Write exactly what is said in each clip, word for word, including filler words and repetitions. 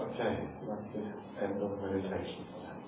Okay, so that's the end of meditation for now.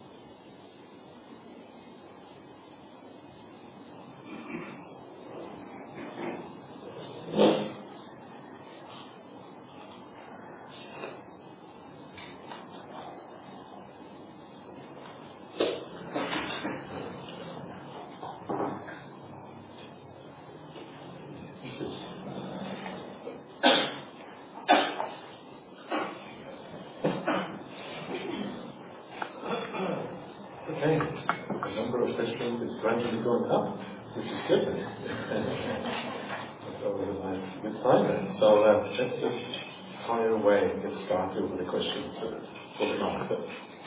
Okay, the number of questions is gradually going up, which is good. That's always a nice good sign then. So uh, let's just fire away and get started with the questions for the master.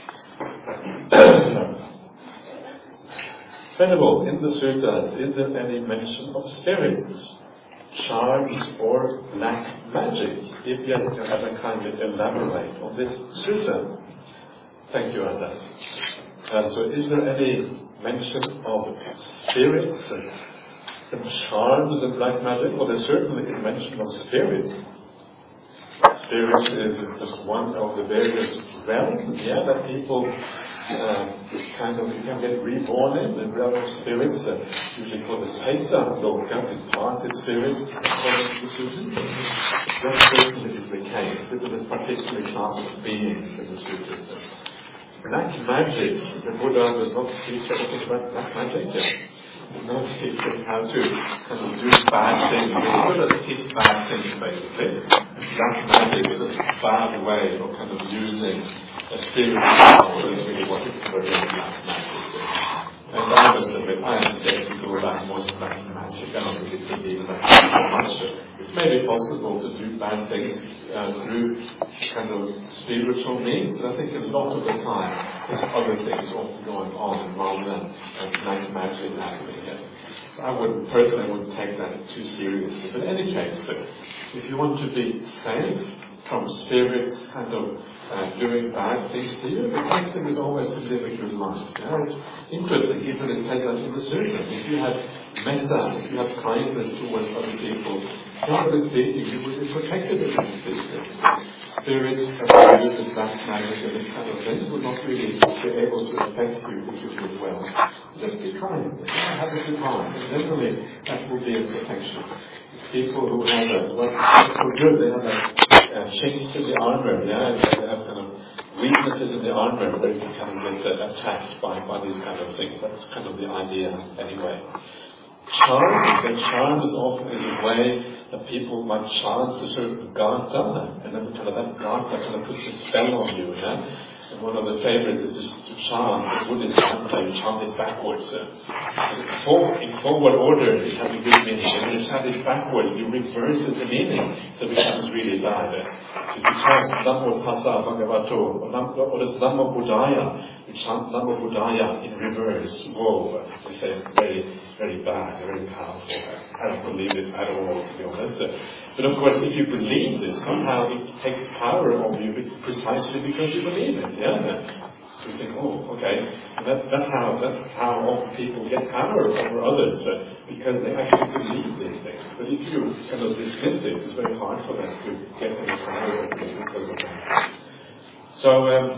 Venerable, in the sutta, is there any mention of spirits, charms, or black magic? If yes, can you kindly elaborate on this sutta? Thank you, Anna. Uh, so is there any mention of spirits and, and charms and black magic? Well, there certainly is mention of spirits. Spirits is just one of the various realms, yeah, that people uh, kind of, you can get reborn in, the realm of spirits, uh, usually called the Peta, Loka, departed spirits, according to the Sutras. That certainly is the case. This is this particular class of beings in the Sutras. Black magic, the Buddha does not teach anything about black magic. He does not teach us how to kind of do bad things. The Buddha does teach bad things, basically. Black magic is a bad way of kind of using a spiritual power is really what it is for black magic. And I must admit, I am skeptical about most black magic. I don't really believe that so much. It may be possible to do bad things uh, through kind of spiritual means, but I think a lot of the time there's other things often going on rather than uh, black magic happening here. So I would personally wouldn't take that too seriously. But in any case, so if you want to be safe from spirits kind of uh, doing bad things to you, the best thing is always to live a good life. Yeah? It's interesting, even it said that in the Sutra. If you have metta, if you have kindness towards other people, generally speaking, you will be protected against these things. Spirits that are used as black magic and this kind of things will not really be able to affect you if you live well. Just be kind. Have a good heart. And generally, that will be a protection. People who have a, well, so good, they have a, a chinks in the armor, yeah, they have kind of weaknesses in the armor where you can kind of get uh, attacked by, by these kind of things. That's kind of the idea anyway. Charms, and charms often is a way that people might chant a certain ganta, and then kind of that ganta kind of puts a spell on you, yeah? And one of the favorites is just to chant the Buddhist mantra, you chant it backwards. Uh, in forward order, it has a good meaning. And when you chant it backwards, you reverse the meaning, so it becomes really bad. Uh, so if you chant Namo Tassa Bhagavato, or, or this Namo Buddhaya, you chant Namo Buddhaya in reverse. Whoa, they say very, very bad, very powerful. I don't believe it at all, to be honest. Uh, but of course, if you believe this, somehow it takes power over you precisely because you believe it. Yeah. So you think, oh, okay, that, that's how that's how often people get power over others uh, because they actually believe these things. But if you kind of dismiss it, it's very hard for them to get any power over you because of that. So um,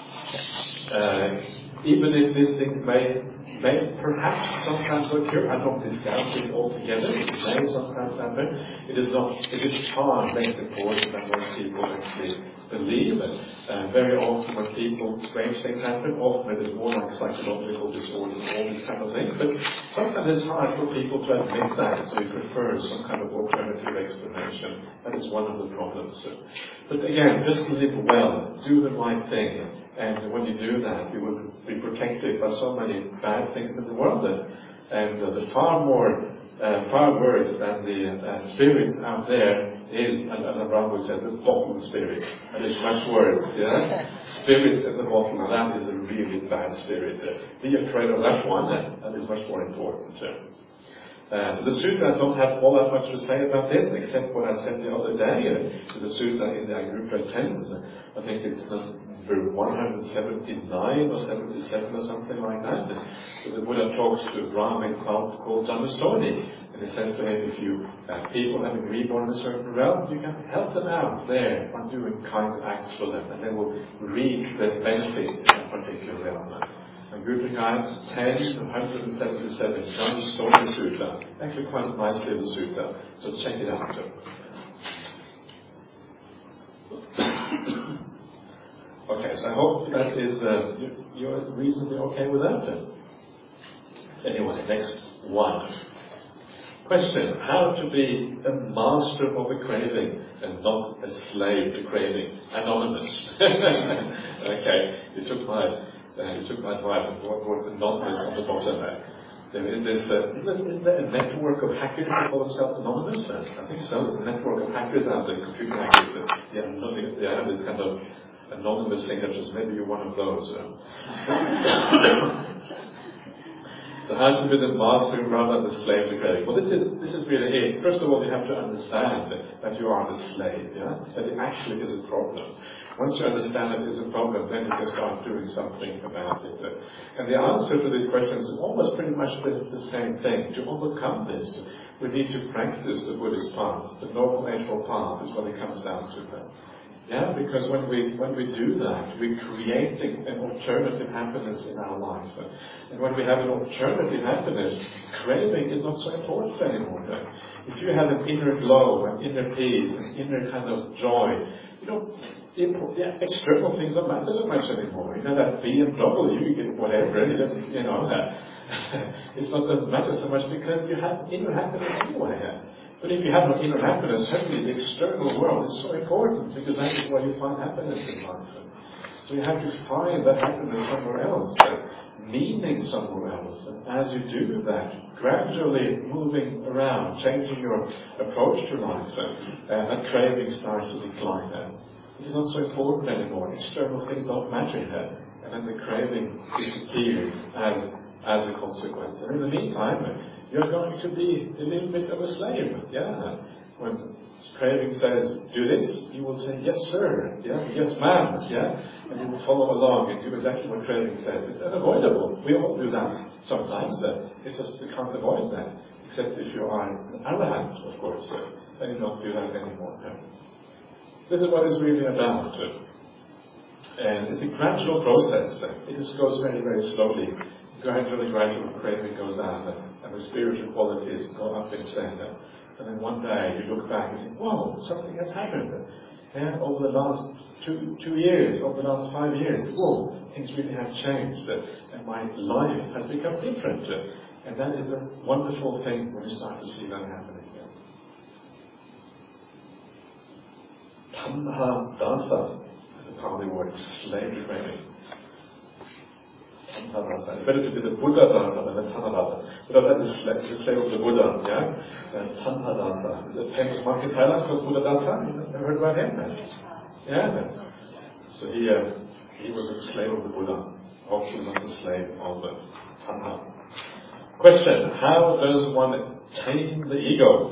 uh, even if this thing may may perhaps sometimes occur, I don't discount it altogether. It may sometimes happen. It is not. It is far less important than most people actually believe it. Uh, very often when people, strange things happen, often it is more like psychological disorders and all these kind of things. But sometimes it's hard for people to admit that, so we prefer some kind of alternative explanation. That is one of the problems. But again, just live well, do the right thing. And when you do that, you will be protected by so many bad things in the world. And, and uh, the far more, uh, far worse than the uh, spirits out there is, and, and Abraham said, the bottle spirit. And it's much worse, yeah? Spirits in the bottle, and that is a really bad spirit. Uh, be afraid of that one, and that is much more important. Uh, Uh, so the sutras don't have all that much to say about this, except what I said the other day. Uh, the sutra in the Agrupa Tens, uh, I think it's number one hundred seventy-nine or seventy-seven or something like that. Uh, so the Buddha talks to a Brahmin called, called Janusoni, and And it says to him, if you uh, people having reborn in a certain realm, you can help them out there by doing kind acts for them, and they will reap the benefits in that particular realm. And Gurukhan ten one seventy-seven is not a story sutta, actually quite a nice little sutta, so check it out. Okay, so I hope that is, uh, you're reasonably okay with that. Anyway, next one. Question, how to be a master of a craving and not a slave to craving? Anonymous. Okay, you took my, uh, you took my advice and brought anonymous on the bottom there. There is this, uh, isn't there a network of hackers who call themselves anonymous? I think so, there's a network of hackers out there, computer hackers. Uh, yeah, they have this kind of anonymous signatures. Maybe you're one of those. Uh. So how to be the master rather than the slave to craving? Well, this is this is really it. First of all, you have to understand that you are the slave, yeah? That it actually is a problem. Once you understand that it's a problem, then you can start doing something about it. And the answer to these questions is almost pretty much the, the same thing. To overcome this, we need to practice the Buddhist path. The Noble Eightfold Path is what it comes down to. Yeah, because when we when we do that, we're creating an alternative happiness in our life. And when we have an alternative happiness, craving is not so important anymore. If you have an inner glow, an inner peace, an inner kind of joy, you know, yeah, external things don't matter so much anymore. You know, that B M W, you get whatever, it doesn't, you know, it's not doesn't matter so much because you have inner happiness anyway. But if you have no inner happiness, certainly the external world is so important because that is where you find happiness in life. So you have to find that happiness somewhere else, meaning somewhere else. And as you do that, gradually moving around, changing your approach to life, uh, that craving starts to decline. Uh, it is not so important anymore. External things don't matter here. And then the craving disappears as, as a consequence. And in the meantime, you're going to be a little bit of a slave, yeah. When craving says, do this, you will say, yes sir, yeah, yes ma'am, yeah. And you will follow along and do exactly what craving says. It's unavoidable. We all do that sometimes. Uh, it's just you can't avoid that. Except if you are an arahant, of course. Uh, then you don't do that anymore. Yeah. This is what it's really about. Uh, and it's a gradual process. Uh, it just goes very, very slowly. Gradually, gradually, craving goes down. Uh, and the spiritual qualities go up instead. And then one day you look back and think, whoa, something has happened. And over the last two two years, over the last five years, whoa, things really have changed. And my life has become different. And that is a wonderful thing when you start to see that happening. Tanha dasa is a Pali word, slave to craving. Tanha. It's better to be the Buddha dasa than the Tanha dasa. So that is the slave of the Buddha, yeah? And Tanha dasa. The famous monk in Thailand called Buddha dasa. You never heard about him? Yeah. So he, uh, he was a slave of the Buddha, also not a slave of the Tanha. Question, how does one tame the ego?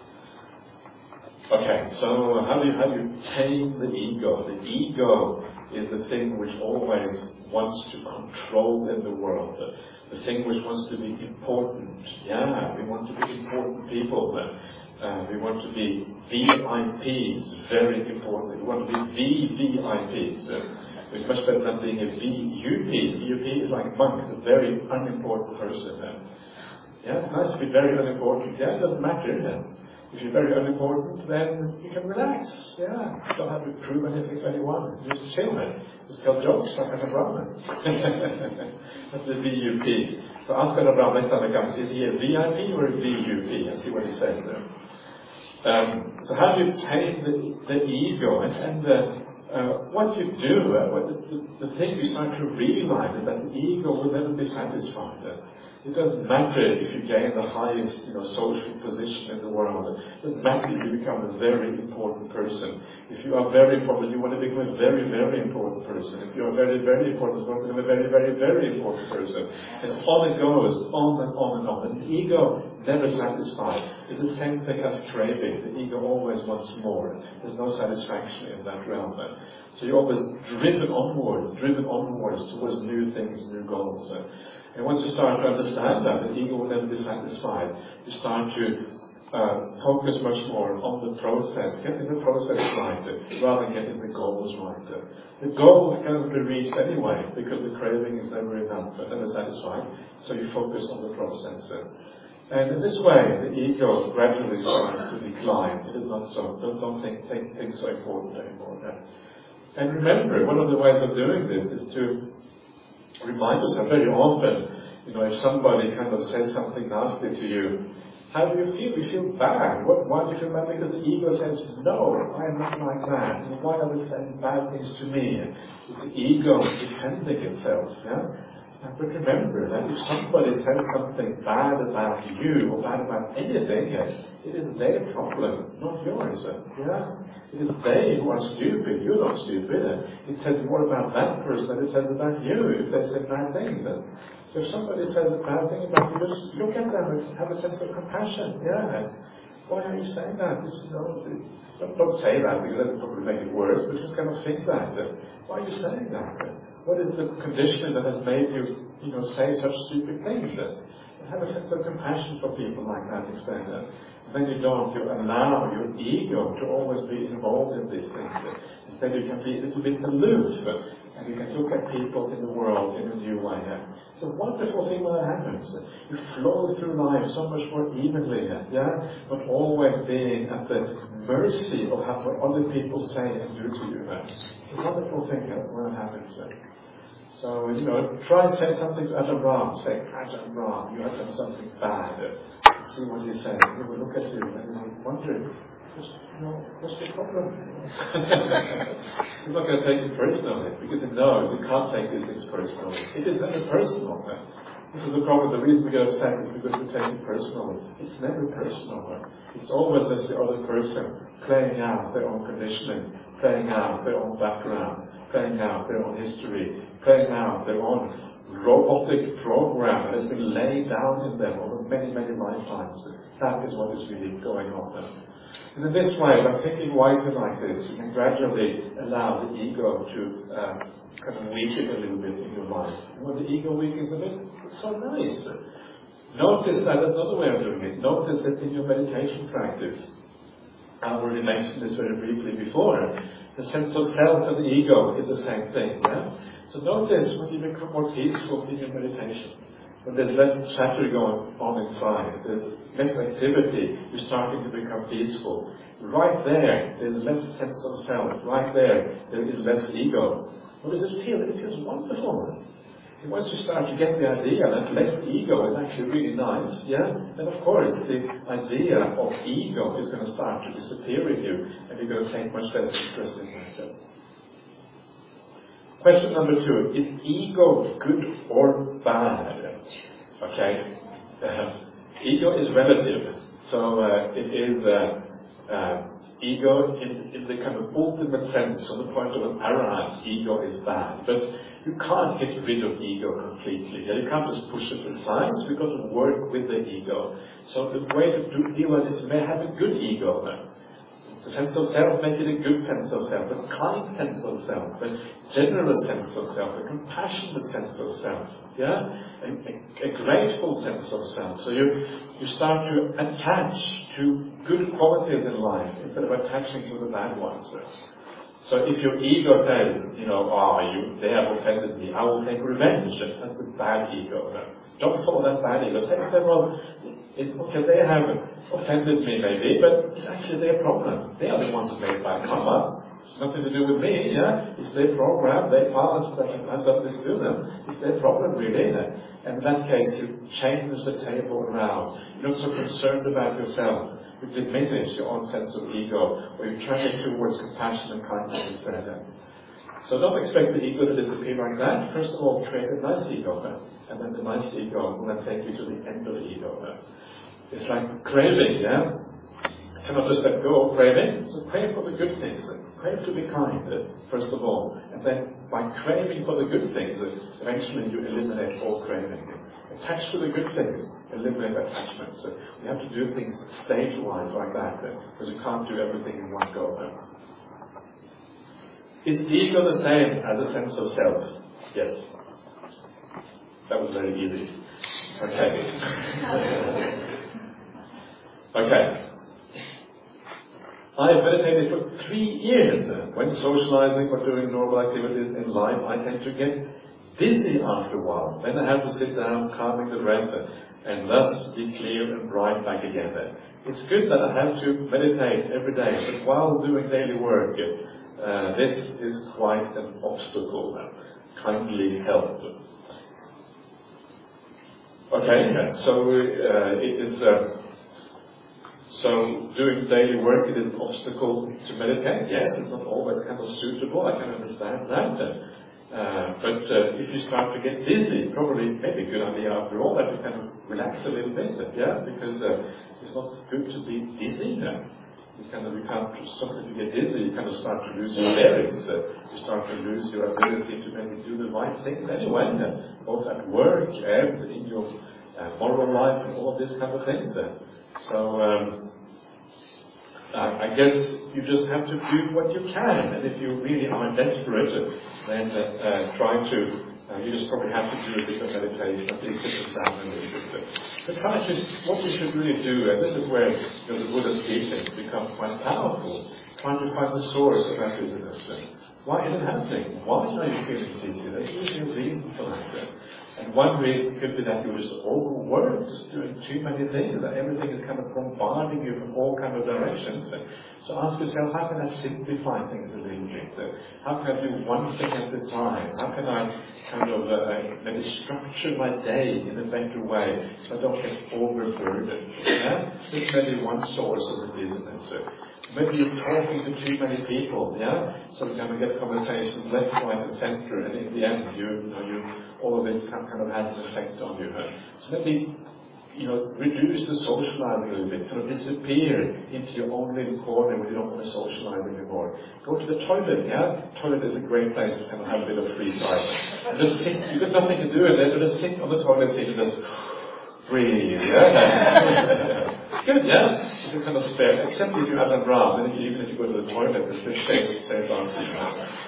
Okay, so how do you, how do you tame the ego? The ego is the thing which always wants to control in the world, the, the thing which wants to be important. Yeah, we want to be important people. Uh, we want to be V I Ps, very important. We want to be V V I Ps. Uh, it's much better than being a V U P. V U P is like monks, a very unimportant person. Uh, yeah, it's nice to be very unimportant. Yeah, it doesn't matter. Uh, If you're very unimportant, then you can relax. Yeah, you don't have to prove anything to anyone. You just chill, man. Just tell jokes like Ajahn Brahman. That's the V U P. So ask Ajahn Brahman next time he comes, is he a V I P or a V U P? And see what he says there. Um, so how do you tame the, the ego? And, and uh, uh, what you do, uh, what the, the, the thing you start to realize is that the ego will never be satisfied. Uh, It doesn't matter if you gain the highest, you know, social position in the world. It doesn't matter if you become a very important person. If you are very important, you want to become a very, very important person. If you are very, very important, you want to become a very, very, very important person. And on it goes, on and on and on. And the ego never satisfied. It's the same thing as craving. The ego always wants more. There's no satisfaction in that realm. So you're always driven onwards, driven onwards towards new things, new goals. And once you start to understand that, the ego will never be satisfied. You start to uh, focus much more on the process, getting the process right, rather than getting the goals right. The goal cannot be reached anyway, because the craving is never enough, never satisfied. So you focus on the process. And in this way, the ego gradually starts to decline. It is not so. Don't, don't think, think things so important anymore. And remember, one of the ways of doing this is to remind yourself very often, you know, if somebody kind of says something nasty to you, how do you feel? You feel bad. What, why do you feel bad? Because the ego says, no, I am not like that. And why are they saying bad things to me? It's the ego defending itself. Yeah? But remember that if somebody says something bad about you or bad about anything, it is their problem, not yours. Yeah? It is they who are stupid. You're not stupid. It says more about that person than it says about you if they say bad things. So if somebody says a bad thing about you, just look at them and have a sense of compassion. Yeah. Why are you saying that? This, you know, don't, don't say that because that will probably make it worse, but just kind of think that. Why are you saying that? What is the condition that has made you, you know, say such stupid things? Have a sense of compassion for people like that instead. And then you don't, you allow your ego to always be involved in these things. Instead you can be a little bit aloof, and you can look at people in the world in a new way. It's a wonderful thing when that happens. You flow through life so much more evenly, yeah? Not always being at the mercy of what other people say and do to you. It's a wonderful thing when it happens. So, you know, try and say something to Ajahn Brahm. Say, Ajahn Brahm, you have done something bad. See what he says. He will look at you and he will wonder, what's, you know, what's the problem? You're not going to take it personally, because you know you can't take these things personally. It is never personal. This is the problem. The reason we get upset is because we take it personally. It's never personal. It's always just the other person playing out their own conditioning, playing out their own background, playing out their own history, playing out their own robotic program that has been laid down in them over many, many lifetimes. That is what is really going on. And in this way, by thinking wisely like this, you can gradually allow the ego to uh, kind of weaken a little bit in your life. And when the ego weakens a bit, it's so nice. Notice that another way of doing it. Notice that in your meditation practice, I already mentioned this very briefly before, the sense of self and the ego is the same thing. Yeah? So notice when you become more peaceful in your meditation, when there's less chatter going on inside, there's less activity, you're starting to become peaceful. Right there, there's less sense of self. Right there, there is less ego. What does it feel? It feels wonderful. And once you start to get the idea that less ego is actually really nice, yeah, then of course the idea of ego is going to start to disappear in you, and you're going to take much less interest in yourself. Question number two, is ego good or bad? Okay, uh, ego is relative, so uh, it is uh, uh, ego in, in the kind of ultimate sense, from the point of an arahant, ego is bad, but you can't get rid of ego completely. You can't just push it aside. So you've got to work with the ego. So the way to do, deal with this may have a good ego. The sense of self, make it a good sense of self, a kind sense of self, a generous sense of self, a compassionate sense of self. Yeah? A, a, a grateful sense of self. So you, you start to attach to good qualities in life instead of attaching to the bad ones. So if your ego says, you know, oh, you, they have offended me, I will take revenge. That's the bad ego. No? Don't follow that bad ego. Say, well, it, okay, they have offended me maybe, but it's actually their problem. They are the ones who made bad karma. It's nothing to do with me, yeah? It's their program, their past that has done this to them. It's their problem, really. And in that case, you change the table around. You're not so concerned about yourself. You diminish your own sense of ego, or you turn it towards compassion and kindness instead. So don't expect the ego to disappear like that. First of all, create a nice ego, and then the nice ego will then take you to the end of the ego. It's like craving, yeah? You cannot just let go of craving, so crave for the good things. Crave to be kind, first of all. And then by craving for the good things, eventually you eliminate all craving. Attach to the good things, eliminate attachment. So you have to do things stage-wise like that, because you can't do everything in one go. Is ego the same as a sense of self? Yes. That was very easy. Okay. Okay. I meditated for three years. When socializing or doing normal activities in life, I tend to get dizzy after a while. Then I have to sit down, calming the breath, and thus be clear and bright back again. It's good that I have to meditate every day, but while doing daily work, uh, this is quite an obstacle. Kindly help. Okay, so uh, it is. Uh, So doing daily work, it is an obstacle to meditate. Yes, it's not always kind of suitable. I can understand that. Uh, but uh, if you start to get dizzy, probably maybe a good idea after all that you kind of relax a little bit. Yeah, because uh, it's not good to be dizzy. Yeah? You kind of you can't. So if you get dizzy, you kind of start to lose your bearings. Uh, you start to lose your ability to maybe do the right things anyway, uh, both at work and in your uh, moral life and all of these kind of things. Uh, So um, I guess you just have to do what you can, and if you really are desperate, then uh, uh, try to. Uh, you just probably have to do a bit of meditation, at least sit down and a little bit. But try to. What we should really do, and this is where you know, the Buddha's teachings become quite powerful. Trying to find the source of that dizziness. Why is it happening? Why are you feeling dizzy? There's usually a reason for that. And one reason could be that you're just overworked, just doing too many things, that everything is kind of bombarding you from all kind of directions. So ask yourself, how can I simplify things a little bit? How can I do one thing at a time? How can I kind of uh, maybe structure my day in a better way so I don't get overburdened? Yeah? This may be one source of the dizziness. Maybe you're talking to too many people, yeah? So you're going to get conversations left, right, and center, and in the end, you, you know, you, all of this kind of has an effect on you. So maybe, you know, reduce the socializing a little bit, kind of disappear into your own little corner where you don't want to socialize anymore. Go to the toilet, yeah? Toilet is a great place to kind of have a bit of free time. And just sit, you've got nothing to do in there, but just sit on the toilet seat and just breathe, yeah? It's good, yeah? You can kind of spare, except if you have a bra, then if you, even if you go to the toilet, the fish stays, stays on to you.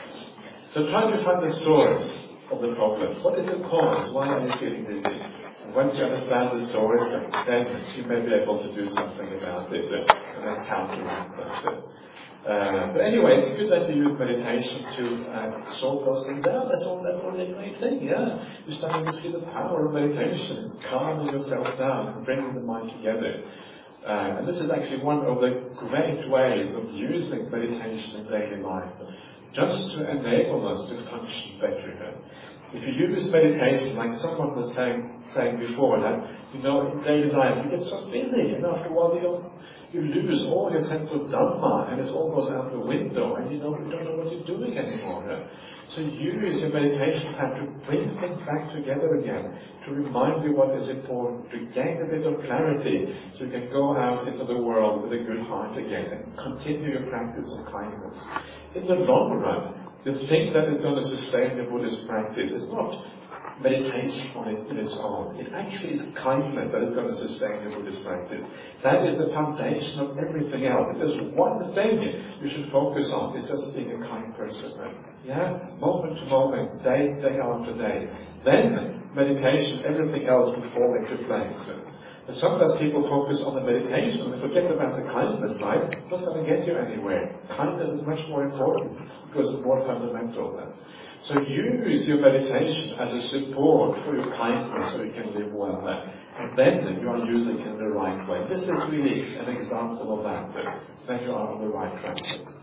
So try to find the source of the problem. What is the cause? Why are you feeling dizzy? And once you understand the source, then you may be able to do something about it uh, and then counteract that. Uh, but anyway, it's good that you use meditation to uh, sort those things out. That's all. That's all a great thing. Yeah, you're starting to see the power of meditation, calming yourself down and bringing the mind together. Uh, and this is actually one of the great ways of using meditation in daily life, just to enable us to function better. If you use meditation, like someone was saying, saying before, that you know, in daily life you get so busy, and after a while you don't, you lose all your sense of Dhamma, and it all goes out the window, and you don't, you don't know what you're doing anymore. So use your meditation time to bring things back together again, to remind you what is important, to gain a bit of clarity, so you can go out into the world with a good heart again, and continue your practice of kindness. In the long run, the thing that is going to sustain the Buddhist practice is not meditation on it in its own. It actually is kindness that is going to sustain the Buddhist practice. That is the foundation of everything else. If there's one thing you should focus on, it's just being a kind person. Yeah? Moment to moment, day, day after day. Then, meditation, everything else will fall into place. But sometimes people focus on the meditation and forget about the kindness side. It's not going to get you anywhere. Kindness is much more important because it's more fundamental. So use your meditation as a support for your kindness so you can live well. And then you are using it in the right way. This is really an example of that. Then you are on the right track.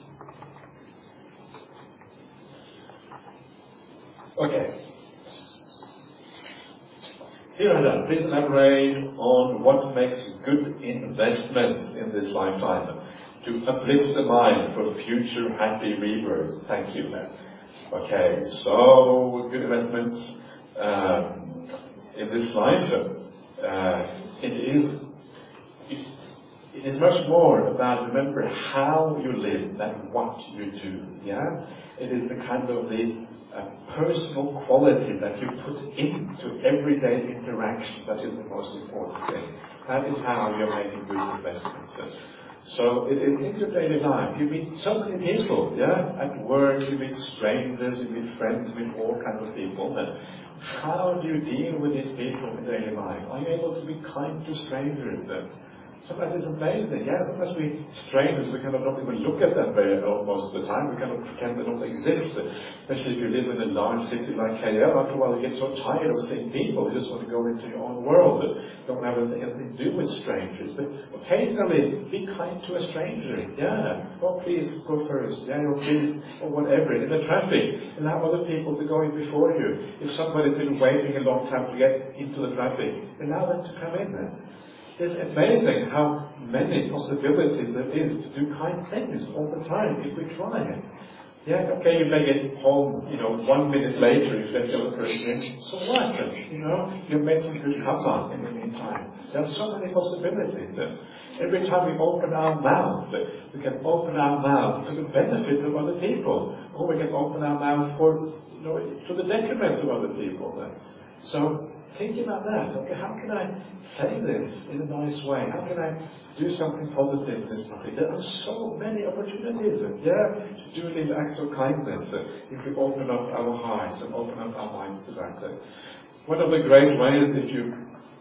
Okay. Here and now, please elaborate on what makes good investments in this lifetime to uplift the mind for future happy rebirths. Thank you. Okay, so good investments um, in this life. Uh, it is it, it is much more about, remember, how you live than what you do. Yeah, it is the kind of the uh, personal quality that you put into everyday interaction that is the most important thing. That is how you're making good investments. So it is in your daily life. You meet so many people, yeah? At work, you meet strangers, you meet friends, you meet all kinds of people. And how do you deal with these people in daily life? Are you able to be kind to strangers? Sometimes it's amazing. Yeah, sometimes we strangers, we kind of don't even look at them very uh, most of the time. We kind of pretend they don't exist. Especially if you live in a large city like K L, after a while you get so tired of seeing people, you just want to go into your own world. You don't have anything to do with strangers. But occasionally, be kind to a stranger. Yeah. Oh, please go first. Yeah, or please, or whatever. In the traffic, allow other people to go in before you. If somebody's been waiting a long time to get into the traffic, allow them to come in there. It's amazing how many possibilities there is to do kind things all the time if we try it. Yeah, okay, you may get home, you know, one minute later if you let the other person in. So what? You know, you've made some good cover in the meantime. There are so many possibilities. Every time we open our mouth, we can open our mouth to the benefit of other people, or we can open our mouth for, you know, to the detriment of other people. So think about that. Okay, how can I say this in a nice way? How can I do something positive in this country? There are so many opportunities, yeah, to do little acts of kindness uh, if we open up our hearts and open up our minds to that. Uh, one of the great ways, if you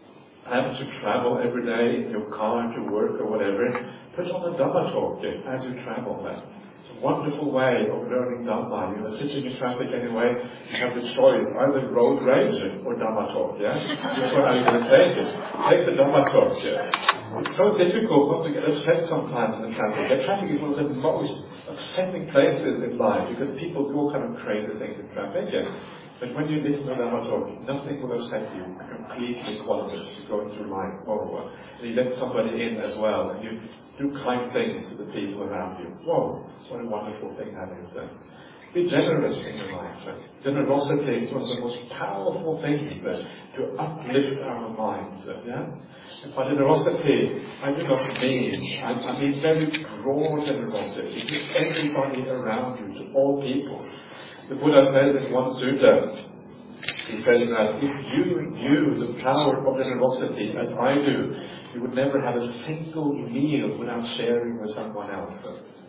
have to travel every day in your car to work or whatever, put on a Dhamma talk uh, as you travel there. It's a wonderful way of learning Dhamma. You know, sitting in traffic anyway, you have the choice, either road rage or Dhamma talk, yeah? Which one are you going to take it? Take the Dhamma talk, yeah? It's so difficult not to get upset sometimes in the traffic. The traffic is one of the most upsetting places in life because people do all kind of crazy things in traffic, yeah? But when you listen to Dhamma talk, nothing will upset you. You're completely quiet. You're going through life. Whoa. And you let somebody in as well, and you do kind things to the people around you. Whoa, what a wonderful thing that is. Uh, be generous in your life. Uh, generosity is one of the most powerful things uh, to uplift our minds. Uh, yeah? And by generosity, I do not mean, I, I mean very broad generosity to everybody around you, to all people. The Buddha said in one sutta, he says that if you knew the power of generosity as I do, you would never have a single meal without sharing with someone else.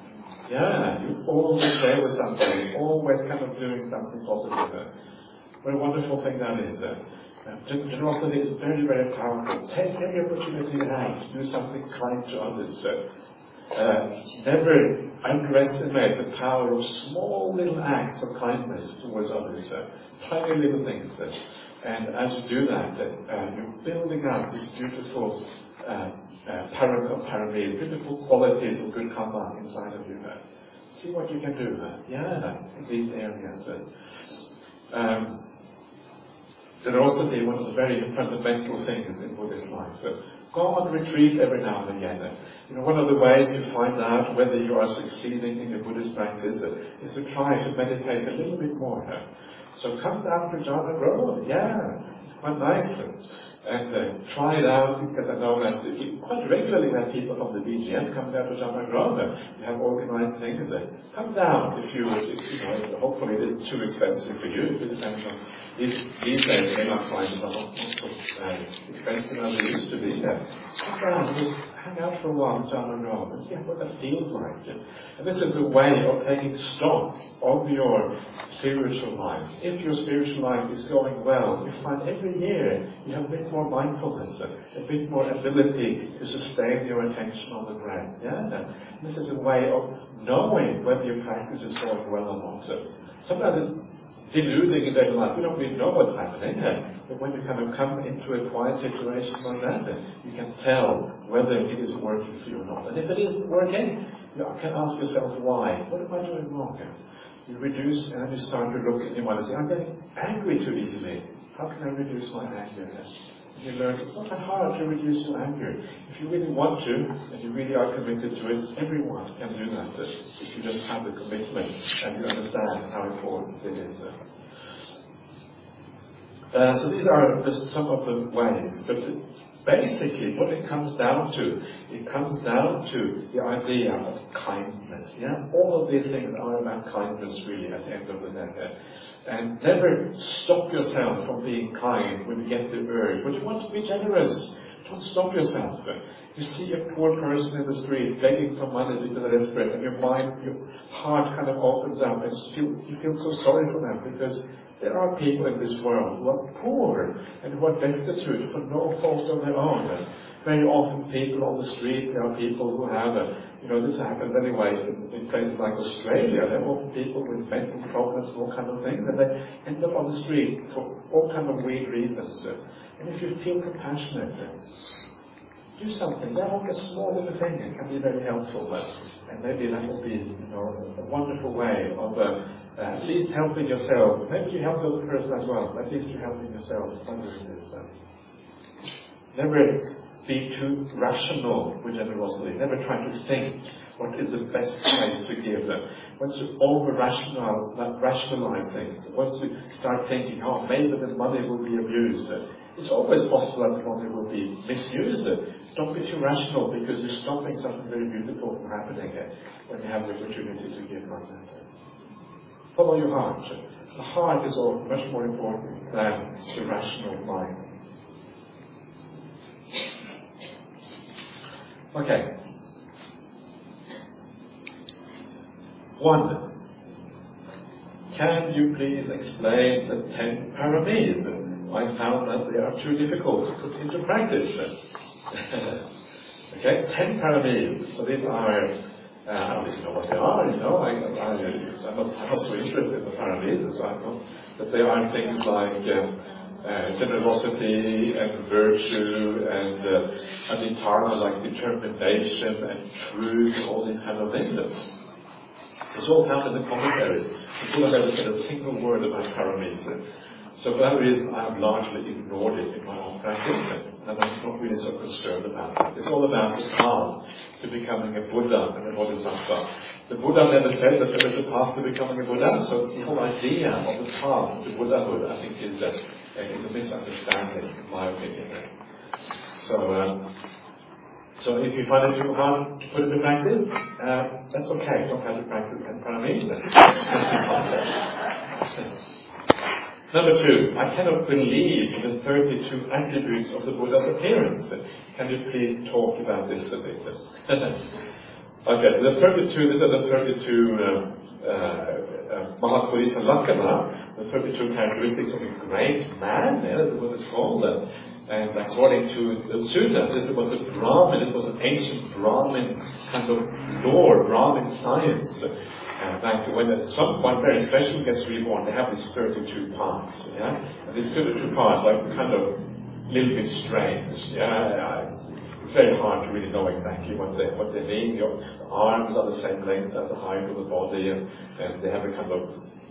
Yeah, you always share with somebody, always kind of doing something positive. What a wonderful thing that is. Generosity is very, very powerful. Take every opportunity you have to do something kind to others. Uh, never underestimate the power of small little acts of kindness towards others. Uh, tiny little things. Uh, and as you do that, uh, you're building up this beautiful uh, uh, param- paramid, beautiful qualities of good karma inside of you. Uh, see what you can do. Uh, yeah, in these areas. Uh, um, generosity, one of the very fundamental things in Buddhist life. Uh, Go on retreat every now and again. You know, one of the ways to find out whether you are succeeding in your Buddhist practice uh, is to try to meditate a little bit more. Uh. So come down to Jhana Road. Yeah, it's quite nice. Uh, and uh, try it out, because I know that uh, quite regularly we have people from the B G M come down to Jhana Road. Uh, we have organized things. Uh, come down if you, if, you know, hopefully it isn't too expensive for you. It depends on these, these days, they might find it not so uh, expensive as it used to be. Uh, Come down, just hang out for a while in Jhana Road and see what that feels like. And this is a way of taking stock of your spiritual life. If your spiritual life is going well, you find every year you have a bit more mindfulness, a bit more ability to sustain your attention on the breath. Yeah? And this is a way of knowing whether your practice is going well or not. Sometimes it's deluding in daily life. We don't really know what's happening. But when you kind of come into a quiet situation like that, you can tell whether it is working for you or not. And if it isn't working, you can ask yourself why. What am I doing wrong? You reduce, and then you start to look at your mind and say, I'm getting angry too easily. How can I reduce my anger? And you learn it's not that hard to reduce your anger. If you really want to, and you really are committed to it, everyone can do that. If you just have the commitment and you understand how important it is. Uh, so these are just some of the ways. But basically, what it comes down to, it comes down to the idea of kindness. Yeah, all of these things are about kindness, really, at the end of the day. And never stop yourself from being kind when you get the urge. But you want to be generous Don't stop yourself. You see a poor person in the street begging for money because they're desperate, and your mind, your heart kind of opens up, and you feel, you feel so sorry for them, because there are people in this world who are poor and who are destitute for no fault of their own. And very often people on the street, there are people who have, a, you know, this happens anyway in, in places like Australia. There are often people with mental problems and all kind of things, and they end up on the street for all kind of weird reasons. And if you feel compassionate, do something. That will be a small little thing. It can be very helpful, and maybe that will be, you know, a wonderful way of uh, uh, at least helping yourself. Maybe you help the other person as well. At least you're helping yourself. This. Uh, never be too rational with generosity. Never try to think what is the best place to give them. Once you over-rational, rationalize things, once you start thinking, oh, maybe the money will be abused, it's always possible that the money will be misused. Don't be too rational, because you're stopping something very beautiful from happening when you have the opportunity to give like that. Follow your heart. The heart is all much more important than the rational mind. Okay. One. Can you please explain the ten paramis? I found that they are too difficult to put into practice. Okay, ten paramis. So these are, uh, I don't even know what they are, you know. I, I, I'm, not, I'm not so interested in the paramis, so I know that they are things like uh, uh, generosity and virtue and uh, adhitthana, like determination and truth, all these kind of things. It's all found in the commentaries. The Buddha never said a single word about paramis. So for that reason, I have largely ignored it in my own practice, and I'm not really so concerned about it. It's all about the path to becoming a Buddha and a Bodhisattva. The Buddha never said that there is a path to becoming a Buddha, so the whole idea of the path to Buddhahood, I think, is a, is a misunderstanding, in my opinion. So, um, so if you find it too hard to put into practice, uh, that's okay. Don't have to practice ten paramis. Number two, I cannot believe in the thirty-two attributes of the Buddha's appearance. Can you please talk about this a bit? Okay, so the thirty-two, these are the thirty-two um, uh, uh, Mahapurisa Lakkhana, the thirty-two characteristics of a great man, yeah, that's what it's called. Uh, and according to the Sutta, this was a Brahmin, it was an ancient Brahmin kind of lore, Brahmin science. Uh, back to when at some point very special gets reborn, they have these thirty-two parts, yeah? And these thirty-two parts are kind of a little bit strange, yeah? It's very hard to really know exactly what they, what they mean. Your arms are the same length as the height of the body, and, and they have a kind of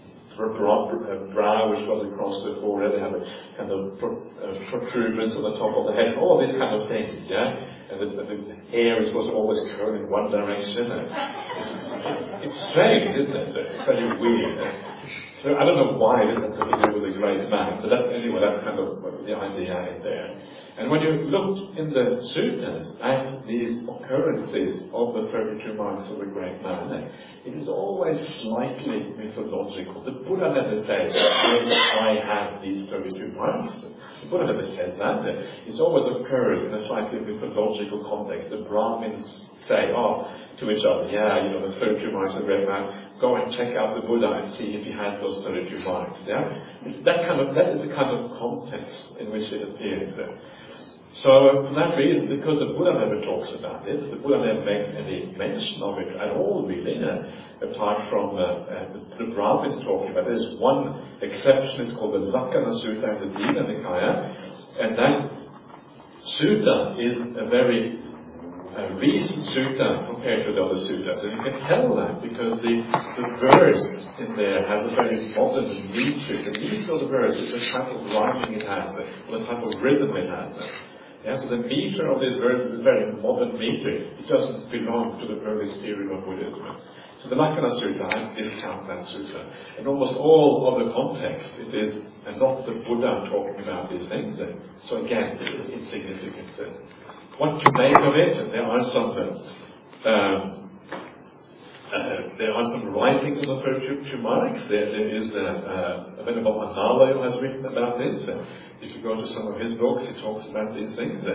brow which goes across the forehead, they have a kind of protuberance on the top of the head, all these kind of things, yeah? And the, the hair is supposed to always curl in one direction. It's, it's strange, isn't it? It's very weird. So I don't know why this has something to do with a great man, but that's, anyway, that's kind of the idea in there. And when you look in the suttas at these occurrences of the thirty-two marks of a great man, it is always slightly mythological. The Buddha never says, yes, I have these thirty-two marks. The Buddha never says that. It always occurs in a slightly mythological context. The Brahmins say, oh, to each other, yeah, you know, the thirty-two marks of a great man, go and check out the Buddha and see if he has those thirty-two marks, yeah? That kind of, that is the kind of context in which it appears. So, for that reason, because the Buddha never talks about it, the Buddha never makes any mention of it at all, really, uh, apart from uh, uh, the, the Brahmins talking about it. There's one exception, it's called the Lakkhana Sutta in the Dīna Nikaya, and that sutta is a very uh, recent sutta compared to the other suttas. And you can tell that because the, the verse in there has a very modern meter. The meter of the verse is the type of rhyming it has, or the type of rhythm it has. Yeah, so the meter of this verse is a very modern meter. It doesn't belong to the earliest period of Buddhism. So the Lakkhana Sutta, I discount that sutta. In almost all of the context, it is and not the Buddha talking about these things. So again, it is insignificant. What to make of it? And there are some um, Uh, there are some writings on the thirty-two marks. There, there is a, a, a Venerable Analayo who has written about this. Uh, if you go to some of his books, he talks about these things. Uh,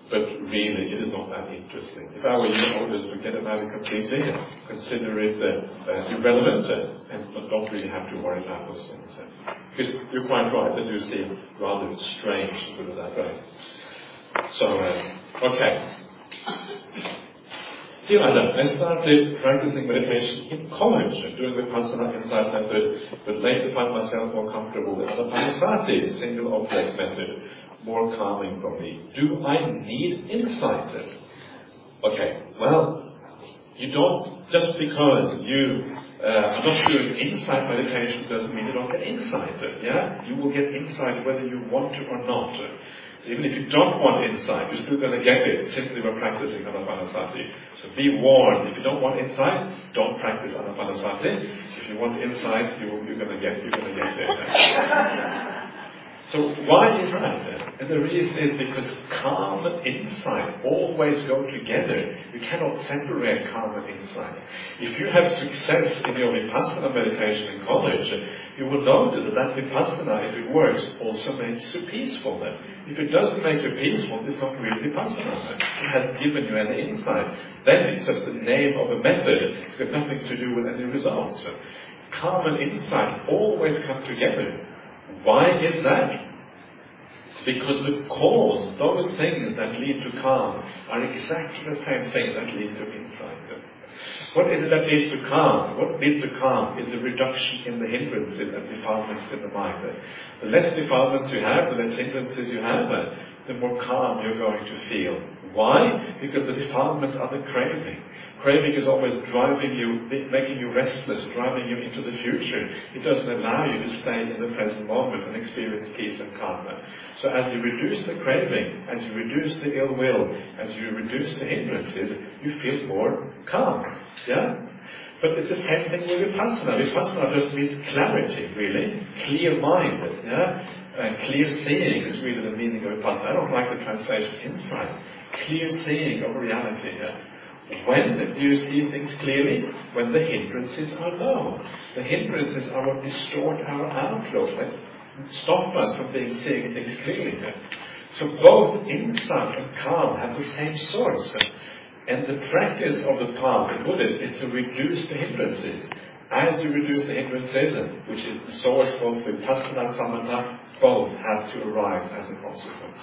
but really it is not that interesting. If I were you, I would just forget about it completely, consider it uh, uh, irrelevant, uh, and don't really have to worry about those things. Uh, because you're quite right, they do seem rather strange to put it that way. So, uh, okay. Here I started practicing meditation in college, doing the Vipassana Insight method, but later found myself more comfortable with Anapanasati, single object method, more calming for me. Do I need insight? Okay, well, you don't, just because you uh, are not doing insight meditation doesn't mean you don't get insight. Yeah? You will get insight whether you want to or not. So even if you don't want insight, you're still going to get it simply by practicing Anapanasati. So be warned, if you don't want insight, don't practice Anapanasati. If you want insight, you, you're going to get you're going to get it. So why is that? And the reason is because calm and insight always go together. You cannot separate calm and insight. If you have success in your Vipassana meditation in college, you will notice that that Vipassana, if it works, also makes you peaceful. If it doesn't make you peaceful, it's not really Vipassana. It hasn't given you any insight. Then it's just the name of a method. It's got nothing to do with any results. Calm and insight always come together. Why is that? Because the cause, those things that lead to calm, are exactly the same thing that lead to insight. What is it that leads to calm? What leads to calm is a reduction in the hindrances and defilements in the mind. The less defilements you have, the less hindrances you have, the more calm you're going to feel. Why? Because the defilements are the craving. Craving is always driving you, making you restless, driving you into the future. It doesn't allow you to stay in the present moment and experience peace and calm. So as you reduce the craving, as you reduce the ill will, as you reduce the hindrances, you feel more calm. Yeah? But it's the same thing with Vipassana. Vipassana just means clarity, really. Clear mind. Yeah? Uh, clear seeing is really the meaning of Vipassana. I don't like the translation insight. Clear seeing of reality. Yeah? When do you see things clearly? When the hindrances are low. The hindrances are what distort our outlook, that stop us from being seeing things clearly. So both insight and calm have the same source. And the practice of the path in Buddhism is to reduce the hindrances. As you reduce the hindrances, which is the source of Vipassana, Samatha, both have to arise as a consequence.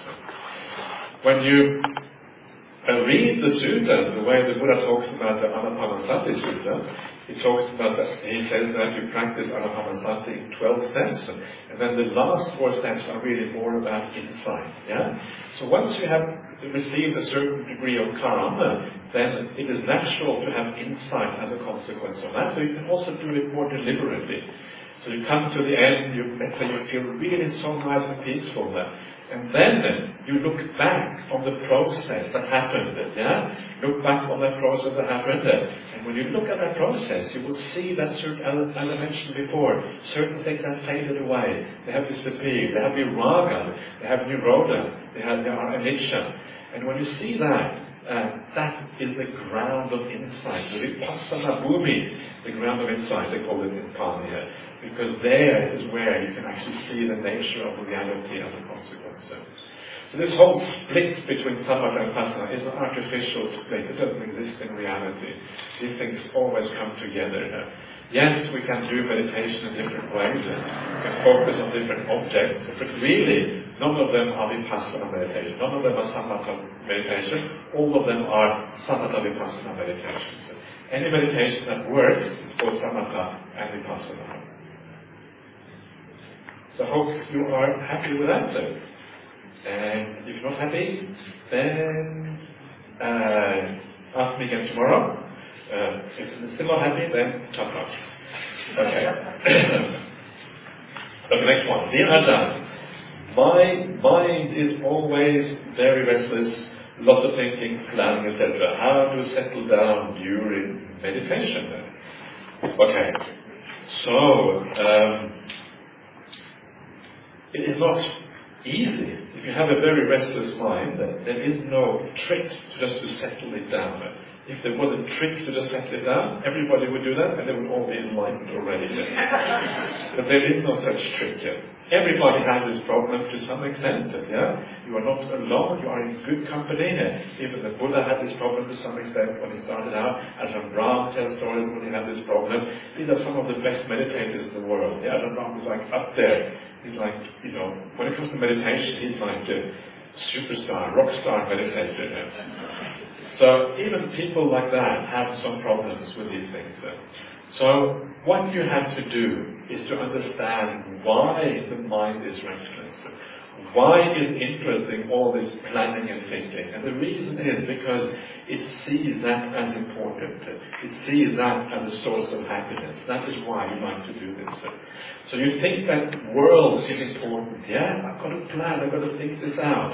When you Uh, read the sutta, the way the Buddha talks about the Anapanasati Sutta, he talks about that, he says that you practice Anapanasati in twelve steps, and then the last four steps are really more about insight. Yeah? So once you have received a certain degree of calm, then it is natural to have insight as a consequence of that, so you can also do it more deliberately. So you come to the end, you, let's say you feel really so nice and peaceful there. And then you look back on the process that happened. Yeah? Look back on that process that happened. And when you look at that process, you will see that certain, as I mentioned before, certain things have faded away. They have disappeared. They have viraga. They have nirodha. They, have, they are anicca. And when you see that, uh, that is the ground of insight. The vipassana bhumi, the ground of insight, they call it in Pali here. Because there is where you can actually see the nature of reality as a consequence. So this whole split between samatha and vipassana is an artificial split. It doesn't exist in reality. These things always come together. Yes, we can do meditation in different ways. We can focus on different objects. But really, none of them are vipassana meditation. None of them are samatha meditation. All of them are samatha vipassana meditations. Any meditation that works is both samatha and vipassana. So I hope you are happy with that. And if you're not happy, then uh, ask me again tomorrow. Uh, if you're still not happy, then tough luck. Okay. Okay, next one. Dear Ajahn, my mind is always very restless, lots of thinking, planning, et cetera. How to settle down during meditation? Okay. So, um, it is not easy. If you have a very restless mind, there is no trick just to settle it down. If there was a trick to just settle it down, everybody would do that and they would all be enlightened already. But there is no such trick yet. Everybody has this problem to some extent. Yeah, you are not alone. You are in good company. Even the Buddha had this problem to some extent when he started out. Ajahn Brahm tells stories when he had this problem. These are some of the best meditators in the world. Yeah, Ajahn Brahm is like up there. He's like, you know, when it comes to meditation, he's like a superstar, rock star meditator. So even people like that have some problems with these things. So what you have to do is to understand why the mind is restless. Why is interested in all this planning and thinking? And the reason is because it sees that as important. It sees that as a source of happiness. That is why you like to do this. So you think that the world is important. Yeah, I've got to plan, I've got to think this out.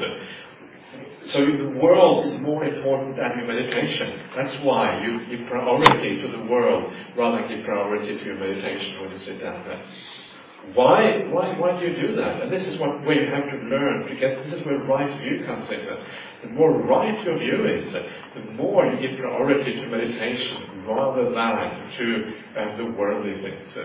So the world is more important than your meditation. That's why you give priority to the world rather than give priority to your meditation when you sit down there. Why, why, why do you do that? And this is what where you have to learn to get. This is where right view comes in. The more right your view is, the more you give priority to meditation rather than to uh, the worldly things.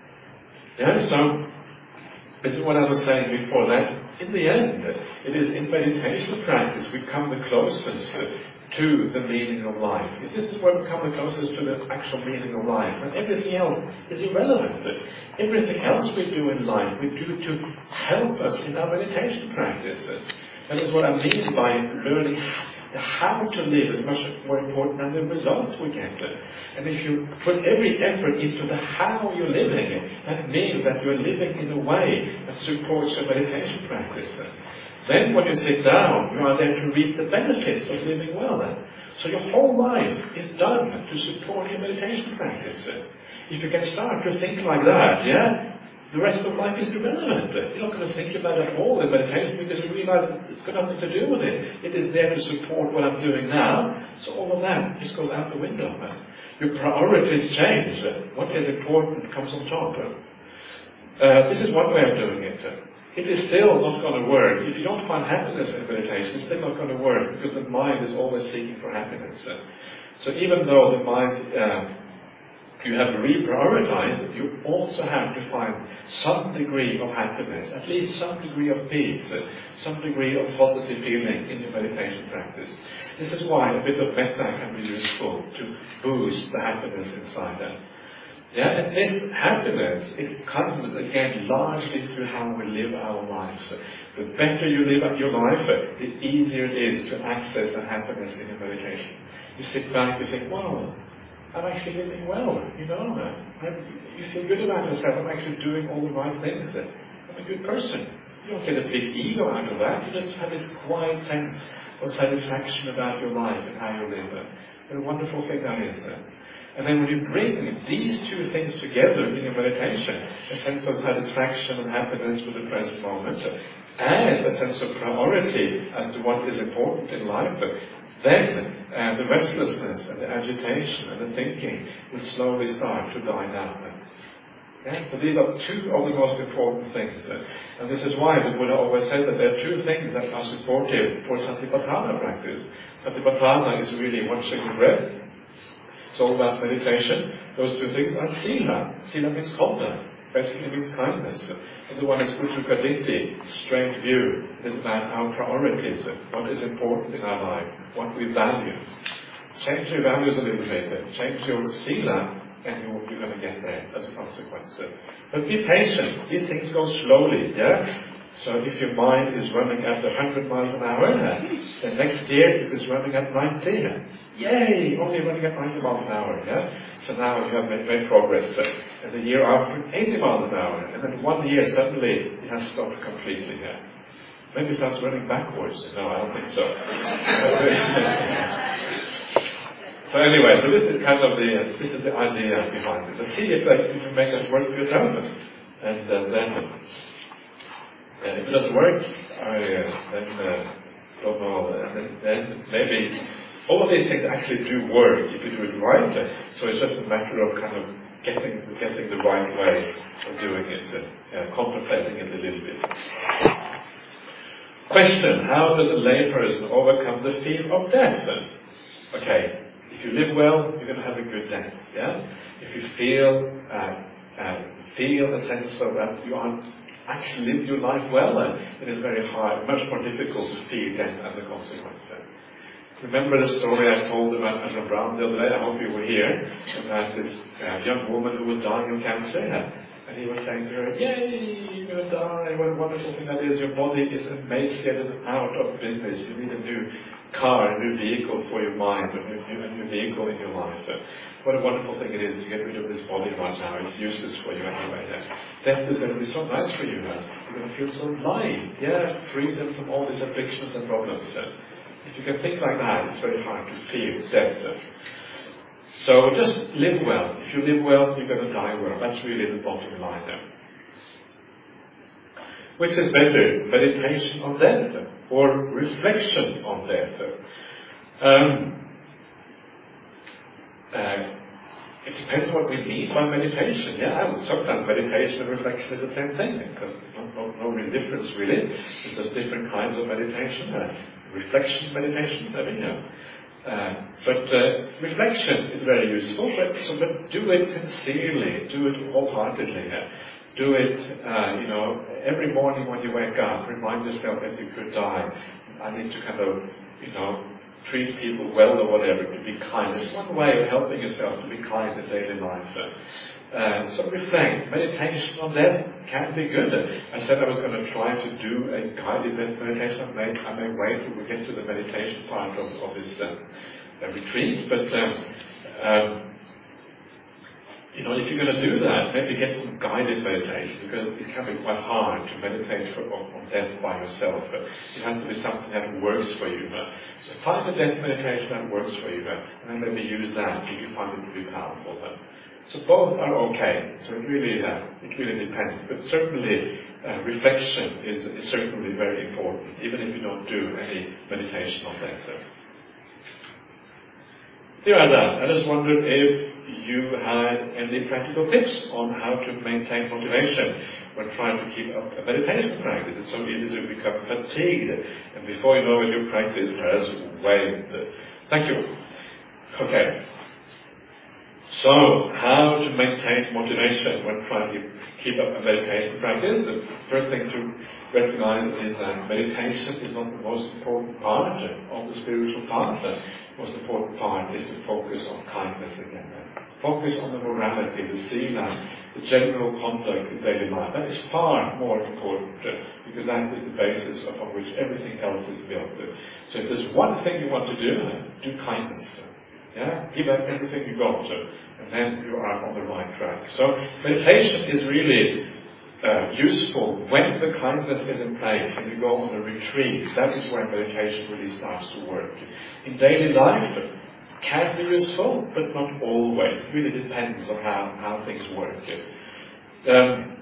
Yeah. So this is what I was saying before that. In the end, it is in meditation practice we come the closest to the meaning of life. This is where we come the closest to the actual meaning of life. And everything else is irrelevant. Everything else we do in life, we do to help us in our meditation practice. That is what I mean by learning how to live is much more important than the results we get. And if you put every effort into the how you're living, that means that you're living in a way that supports your meditation practice. Then when you sit down, you are there to reap the benefits of living well. So your whole life is done to support your meditation practice. If you can start to think like that, yeah, the rest of life is irrelevant. You're not going to think about it at all in meditation because you realize it's got nothing to do with it. It is there to support what I'm doing now. So all of that just goes out the window. Your priorities change. What is important comes on top. Uh, this is one way of doing it. It is still not going to work. If you don't find happiness in meditation, it's still not going to work because the mind is always seeking for happiness. So even though the mind, uh, you have reprioritized, you also have to find some degree of happiness, at least some degree of peace, some degree of positive feeling in your meditation practice. This is why a bit of metta can be useful to boost the happiness inside them. Yeah, and this happiness, it comes again largely through how we live our lives. The better you live your life, the easier it is to access the happiness in your meditation. You sit back, you think, wow, I'm actually living well, you know. I'm, you feel good about yourself. I'm actually doing all the right things. I'm a good person. You don't get a big ego out of that. You just have this quiet sense of satisfaction about your life and how you live. What a wonderful thing that is. And then when you bring these two things together in your meditation, a sense of satisfaction and happiness with the present moment, and a sense of priority as to what is important in life, then uh, the restlessness and the agitation and the thinking will slowly start to die down. Yeah? So these are two of the most important things. And this is why the Buddha always said that there are two things that are supportive for Satipatthana practice. Satipatthana is really watching the breath. It's all about meditation. Those two things are sila. Sila means conduct. Basically means kindness. And the one is Uttrakaditi, straight view. It is about our priorities, what is important in our life, what we value. Change your values a little bit, change your sila, and you're, you're going to get there as a consequence. But be patient. These things go slowly, yeah? So if your mind is running at one hundred miles an hour, then next year it is running at ninety. Yay! Only running at ninety miles an hour, yeah? So now you have made, made progress. And the year after, eighty miles an hour. And then one year, suddenly, it has stopped completely, yeah? Maybe it starts running backwards. No, I don't think so. So anyway, so this is kind of the, uh, this is the idea behind it. So see if uh, you can make it work for yourself. And uh, then... And if it doesn't work, I uh, then uh, don't know. Uh, then, then maybe all of these things actually do work if you do it right. So it's just a matter of kind of getting getting the right way of doing it, uh, uh, contemplating it a little bit. Question: how does a layperson overcome the fear of death? Okay, if you live well, you're going to have a good death. Yeah. If you feel uh, uh, feel a sense of that you aren't actually live your life well, and it is very hard, much more difficult to feel death as a consequence. Remember the story I told about Anna Brown the other day? I hope you were here, about this uh, young woman who was dying of cancer. And he was saying to her, "Yay, you're going to die, what a wonderful thing that is. Your body is emaciated out of business. You need a new car, a new vehicle for your mind, a new, a new vehicle in your life. Uh, what a wonderful thing it is to get rid of this body right now. It's useless for you anyway. Uh, death is going to be so nice for you. Uh, you're going to feel so light. Yeah, freedom from all these afflictions and problems. Uh, if you can think like that, it's very hard to feel death. Uh, So just live well. If you live well, you're going to die well. That's really the bottom line there. Which is better, meditation on death or reflection on death? Um, uh, it depends what we mean by meditation. Yeah, sometimes meditation and reflection is the same thing. No, no, no real difference really. It's just different kinds of meditation. Uh, reflection meditation, I mean, yeah. Uh, but uh, reflection is very useful, but, so, but do it sincerely, do it wholeheartedly. Uh, do it, uh, you know, every morning when you wake up, remind yourself that you could die. I need to kind of, you know, treat people well or whatever, to be kind. It's one way of helping yourself to be kind in daily life. Uh, uh, so reflect. Meditation on death can be good. I said I was going to try to do a guided meditation. I may, I may wait till we get to the meditation part of, of this uh, uh, retreat. But, um, um, you know, if you're going to do that, maybe get some guided meditation, because it can be quite hard to meditate for, on, on death by yourself. Uh, it has to be something that works for you. Uh, so find a death meditation that works for you, uh, and then maybe use that if you find it to be powerful. Uh, So both are okay. So it really, uh, it really depends. But certainly, uh, reflection is, is certainly very important, even if you don't do any meditation on that. Dear Ada, I just wondered if you had any practical tips on how to maintain motivation when trying to keep up a meditation practice. It's so easy to become fatigued, and before you know it, your practice has waned. Thank you. Okay. So, how to maintain motivation when trying to keep up a meditation practice? The first thing to recognize is that meditation is not the most important part of the spiritual path. The most important part is to focus on kindness again. Focus on the morality, the sila, the general conduct in daily life. That is far more important because that is the basis upon which everything else is built. So if there's one thing you want to do, do kindness. Yeah, give up everything you got, and then you are on the right track. So meditation is really uh, useful when the kindness is in place and you go on a retreat. That is where meditation really starts to work. In daily life, it can be useful, but not always. It really depends on how, how things work. Um,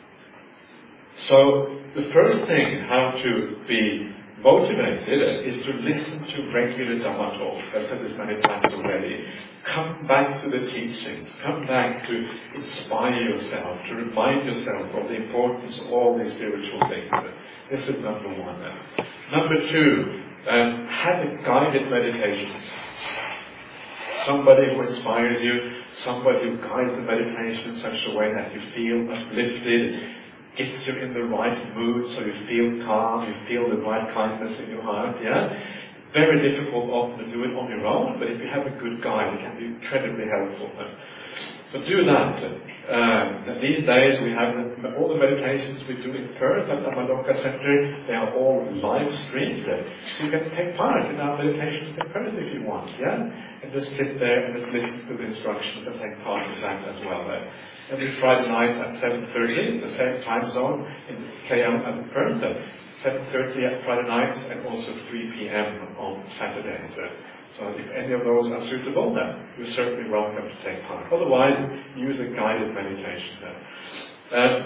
so the first thing, how to be motivated, is to listen to regular Dhamma talks. I've said this many times already. Come back to the teachings. Come back to inspire yourself, to remind yourself of the importance of all these spiritual things. This is number one. Number two, um, have a guided meditation. Somebody who inspires you, somebody who guides the meditation in such a way that you feel uplifted, gets you in the right mood, so you feel calm, you feel the right kindness in your heart, yeah? Very difficult often to do it on your own, but if you have a good guide, it can be incredibly helpful. So do that. Um, these days we have all the meditations we do in Perth at the Maloka Center, they are all live streamed. So you can take part in our meditations in Perth if you want, yeah? And just sit there and just listen to the instructions and take part in that as well. Uh, every Friday night at seven thirty, the same time zone in K L as in Perth, seven thirty at Friday nights and also three p.m. on Saturdays. Uh, So if any of those are suitable, then you're certainly welcome to take part. Otherwise, use a guided meditation then. Um,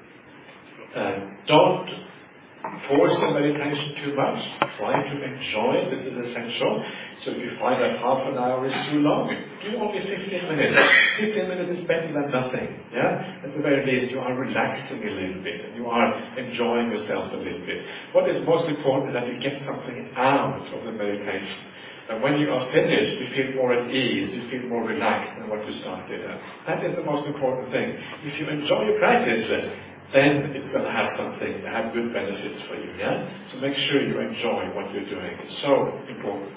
uh, don't force the meditation too much. Try to enjoy it. This is essential. So if you find that half an hour is too long, do only fifteen minutes. fifteen minutes is better than nothing. Yeah? At the very least, you are relaxing a little bit and you are enjoying yourself a little bit. What is most important is that you get something out of the meditation. And when you are finished, you feel more at ease, you feel more relaxed than what you started. That is the most important thing. If you enjoy your practice, then it's going to have something, have good benefits for you, yeah? So make sure you enjoy what you're doing. It's so important.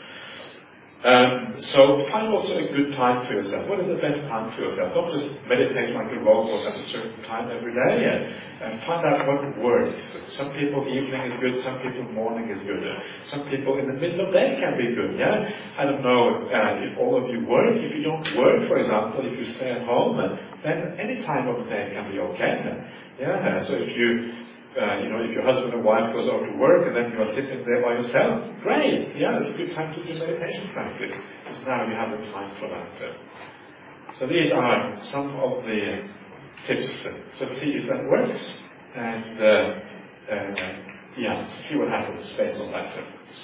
Um, so find also a good time for yourself. What is the best time for yourself? Don't just meditate like a robot at a certain time every day. Yeah? And find out what works. Some people evening is good, some people morning is good. Some people in the middle of the day can be good. Yeah, I don't know uh, if all of you work. If you don't work, for example, if you stay at home, then any time of the day can be okay. Yeah. So if you Uh, you know, if your husband or wife goes out to work and then you are sitting there by yourself, great, yeah, it's a good time to do meditation practice, because now you have the time for that. So these are some of the tips. So see if that works, and uh, uh, yeah, see what happens based on that.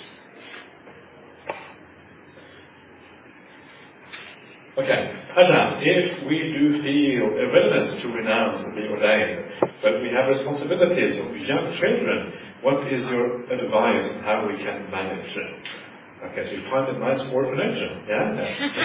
Okay, and now, if we do feel a willingness to renounce and be ordained, but we have responsibilities of young children, what is your advice on how we can manage it? Okay, so you find a nice orphanage, yeah?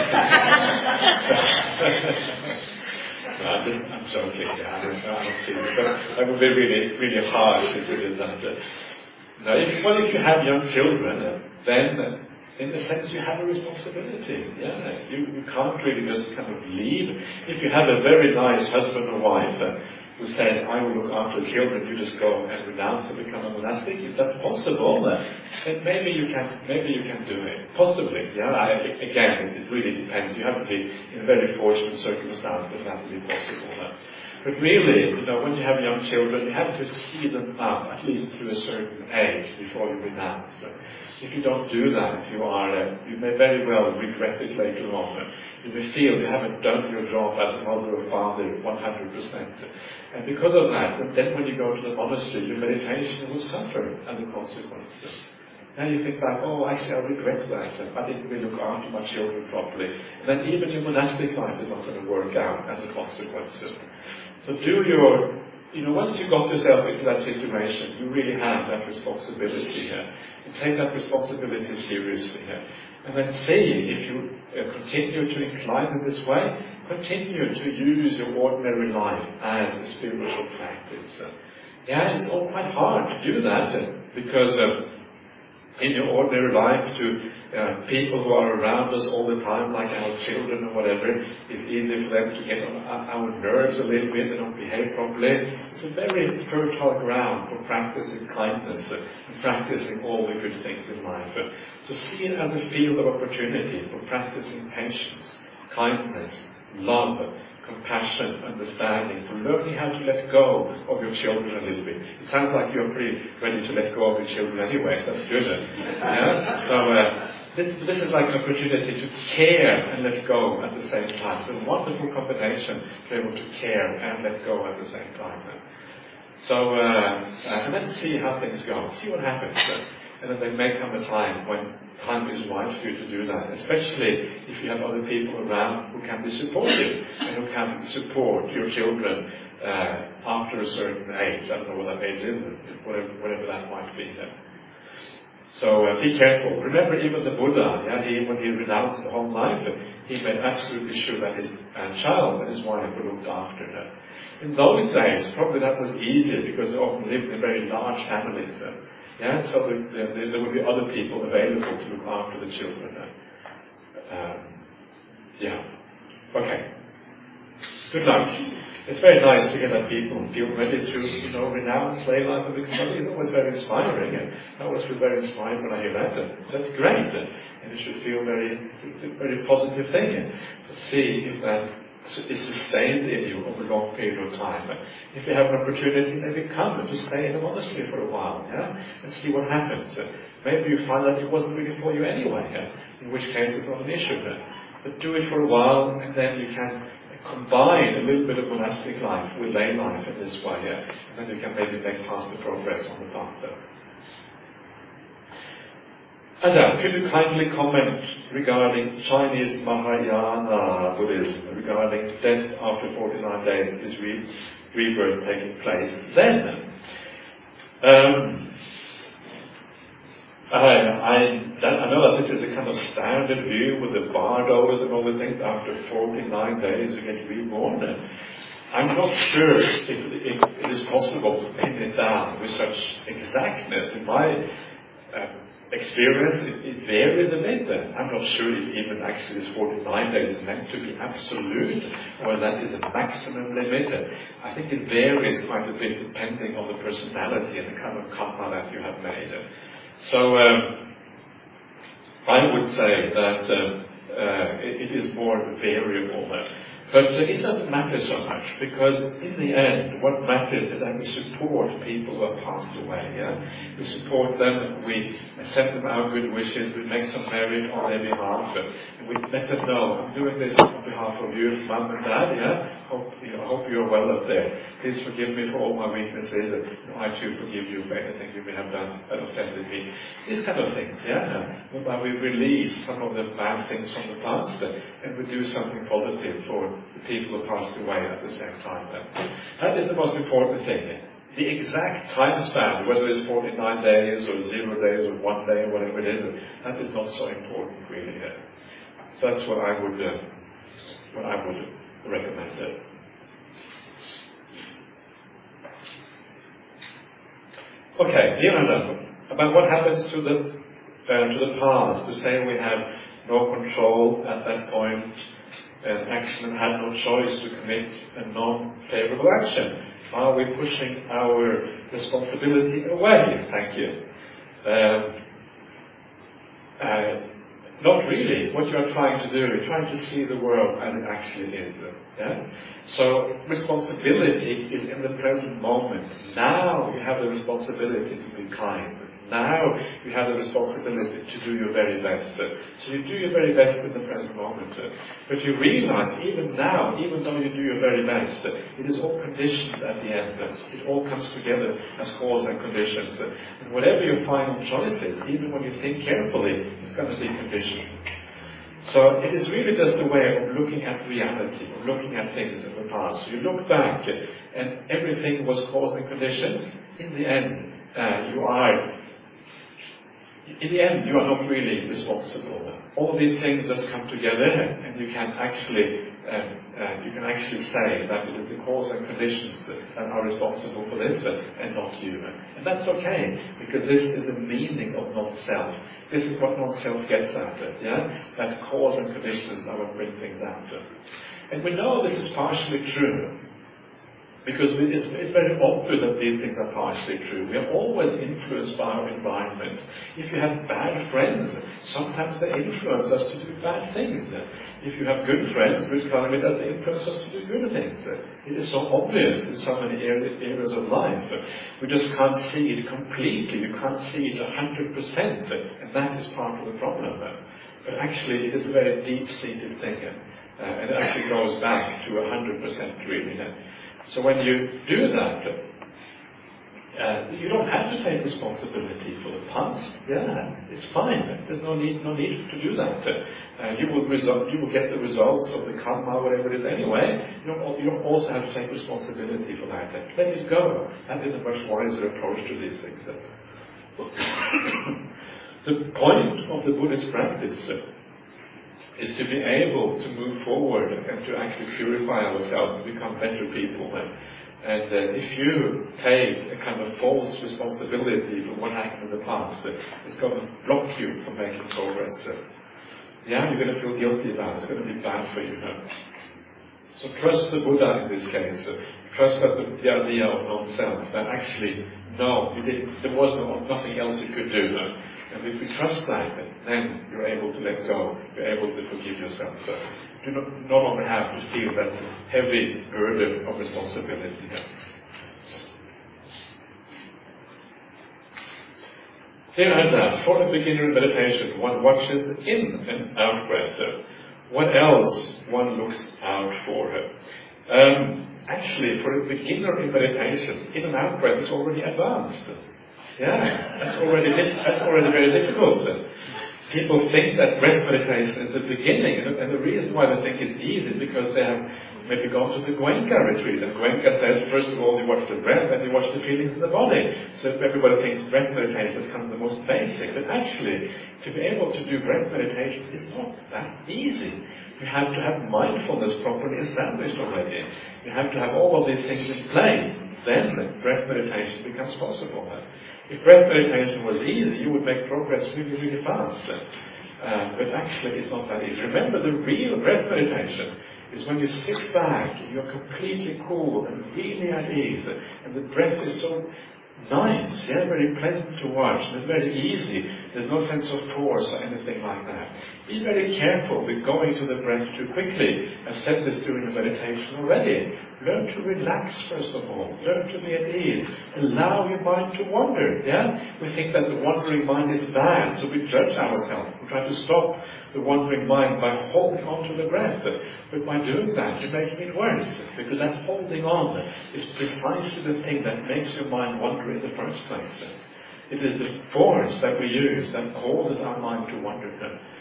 No, I'm, just, I'm joking, yeah, I don't, I don't feel it, but that would be really, really harsh if we did that. Now, if, well, if you have young children, then in a sense you have a responsibility. Yeah, you, you can't really just kind of leave. If you have a very nice husband or wife uh, who says, I will look after the children, you just go and renounce and become a monastic, if that's possible, uh, then maybe you can maybe you can do it. Possibly, yeah. I, again, it really depends. You have to be in very fortunate circumstances for that to be possible. Uh, But really, you know, when you have young children, you have to see them up at least to a certain age before you renounce. So if you don't do that, you are uh, you may very well regret it later on. You may feel you haven't done your job as a mother or father one hundred percent. And because of that, then when you go to the monastery, your meditation will suffer as a consequence. Now you think back, oh, actually I regret that. I didn't really look after my children properly. And then even your monastic life is not going to work out as a consequence. So do your, you know, once you got yourself into that situation, you really have that responsibility here. You take that responsibility seriously here. And then see if you uh, continue to incline in this way, continue to use your ordinary life as a spiritual practice. Uh, yeah, it's all quite hard to do that uh, because uh, in your ordinary life to uh, people who are around us all the time, like our children or whatever, it's easy for them to get on our nerves a little bit, they don't behave properly. It's a very fertile ground for practicing kindness uh, and practicing all the good things in life. Uh, so see it as a field of opportunity for practicing patience, kindness, love, compassion, understanding, for learning how to let go of your children a little bit. It sounds like you're pretty ready to let go of your children anyway, so that's good. Yeah? So uh, this, this is like an opportunity to care and let go at the same time. So a wonderful combination to be able to care and let go at the same time. So, uh, and then see how things go, see what happens. And then there may come a time when time is right for you to do that, especially if you have other people around who can be supportive and who can support your children uh, after a certain age. I don't know what that age is, whatever, whatever that might be. Then. So uh, be careful. Remember, even the Buddha, yeah, he, when he renounced the whole life, he made absolutely sure that his uh, child and his wife were looked after. Uh, in those days, probably that was easier because they often lived in very large families. Uh, Yeah, so the, the, the, there would be other people available to look after the children. Um, yeah. Okay. Good luck. It's very nice to hear that people feel ready to, you know, renounce lay life and become money. It's always very inspiring. And I always feel very inspired when I hear that. And that's great. And it should feel very, it's a very positive thing to see if that is sustained in you over a long period of time. If you have an opportunity, maybe come and just stay in the monastery for a while, yeah, and see what happens. Uh, maybe you find that it wasn't really for you anyway, uh, in which case it's not an issue. Uh, but do it for a while, and then you can combine a little bit of monastic life with lay life in this way, uh, and then you can maybe make faster progress on the path. Uh. Aja, could you kindly comment regarding Chinese Mahayana Buddhism, regarding death after forty-nine days is re- rebirth taking place then? Um, I, I, I know that this is a kind of standard view with the bardos and all the things. After forty-nine days you get reborn. I'm not sure if, if it is possible to pin it down with such exactness. In my uh, experience, it, it varies a bit. I'm not sure if even actually this forty-nine days is meant to be absolute, or that is a maximum limit. I think it varies quite a bit depending on the personality and the kind of karma that you have made. So um, I would say that um, uh, it, it is more variable. But uh, it doesn't matter so much, because in the end, what matters is that we support people who have passed away. Yeah? We support them, we send them our good wishes, we make some merit on their behalf, and we let them know, I'm doing this on behalf of you, Mum and Dad. Yeah? Hope, you know, hope you're well up there. Please forgive me for all my weaknesses, and you know, I too forgive you for anything you may have done that offended me. These kind of things. Yeah? Whereby we release some of the bad things from the past, and we do something positive for the people who passed away at the same time. That is the most important thing. The exact time span, whether it's forty-nine days or zero days or one day or whatever it is, that is not so important really. So that's what I would, uh, what I would recommend. Okay, here and now, about what happens to the uh, to the past. To say we have no control at that point. An action and had no choice to commit a non-favorable action. Are we pushing our responsibility away? Thank you. Um, uh, not really. What you are trying to do, you're trying to see the world as it actually is. Yeah? So responsibility is in the present moment. Now you have the responsibility to be kind. Now you have the responsibility to do your very best. So you do your very best in the present moment. But you realize even now, even though you do your very best, it is all conditioned at the end. It all comes together as cause and conditions. And whatever your final choice is, even when you think carefully, it's going to be conditioned. So it is really just a way of looking at reality, of looking at things in the past. So you look back and everything was cause and conditions. In the end, uh, you are In the end, you are not really responsible. All these things just come together, and you can actually um, uh, you can actually say that it is the cause and conditions that are responsible for this, uh, and not you. And that's okay, because this is the meaning of non-self. This is what non-self gets at. Yeah, that cause and conditions are what bring things out. And we know this is partially true. Because it's, it's very obvious that these things are partially true. We are always influenced by our environment. If you have bad friends, sometimes they influence us to do bad things. If you have good friends, we tell me that they influence us to do good things. It is so obvious in so many areas of life. We just can't see it completely. You can't see it one hundred percent. And that is part of the problem. But actually, it is a very deep-seated thing. Uh, and it actually goes back to one hundred percent really. So when you do that, uh, you don't have to take responsibility for the past. Yeah, it's fine. There's no need, no need to do that. Uh, you will result, you will get the results of the karma, whatever it is anyway. You don't, you don't also have to take responsibility for that. Let it go. That is a much wiser approach to these things. The point of the Buddhist practice is to be able to move forward and to actually purify ourselves and become better people. And uh, if you take a kind of false responsibility for what happened in the past, it's going to block you from making progress. Yeah, you're going to feel guilty about it. It's going to be bad for you. So trust the Buddha in this case. Trust that the, the idea of non-self, that actually, no, you did, there was no, nothing else you could do. And if we trust that, then you're able to let go. You're able to forgive yourself. So you do not, no longer have to feel that heavy burden of responsibility. Here and now, for a beginner in meditation, one watches in and out breath. What else one looks out for? Um, actually, for a beginner in meditation, in and out breath is already advanced. Yeah, that's already that's already very difficult. People think that breath meditation is the beginning, and the reason why they think it's easy is because they have maybe gone to the Goenka retreat, and Goenka says, first of all, you watch the breath, and you watch the feelings in the body. So everybody thinks breath meditation is kind of the most basic, but actually, to be able to do breath meditation is not that easy. You have to have mindfulness properly established already. You have to have all of these things in place. Then breath meditation becomes possible. If breath meditation was easy, you would make progress really, really fast. Uh, but actually, it's not that easy. Remember, the real breath meditation is when you sit back, you're completely cool and really at ease, and the breath is so nice, yeah, very pleasant to watch, and it's very easy. There's no sense of force or anything like that. Be very careful with going to the breath too quickly. I've said this during the meditation already. Learn to relax first of all. Learn to be at ease. Allow your mind to wander, yeah? We think that the wandering mind is bad, so we judge ourselves. We try to stop the wandering mind by holding on to the breath. But by doing that, you're making it worse, because that holding on is precisely the thing that makes your mind wander in the first place. It is the force that we use that causes our mind to wander.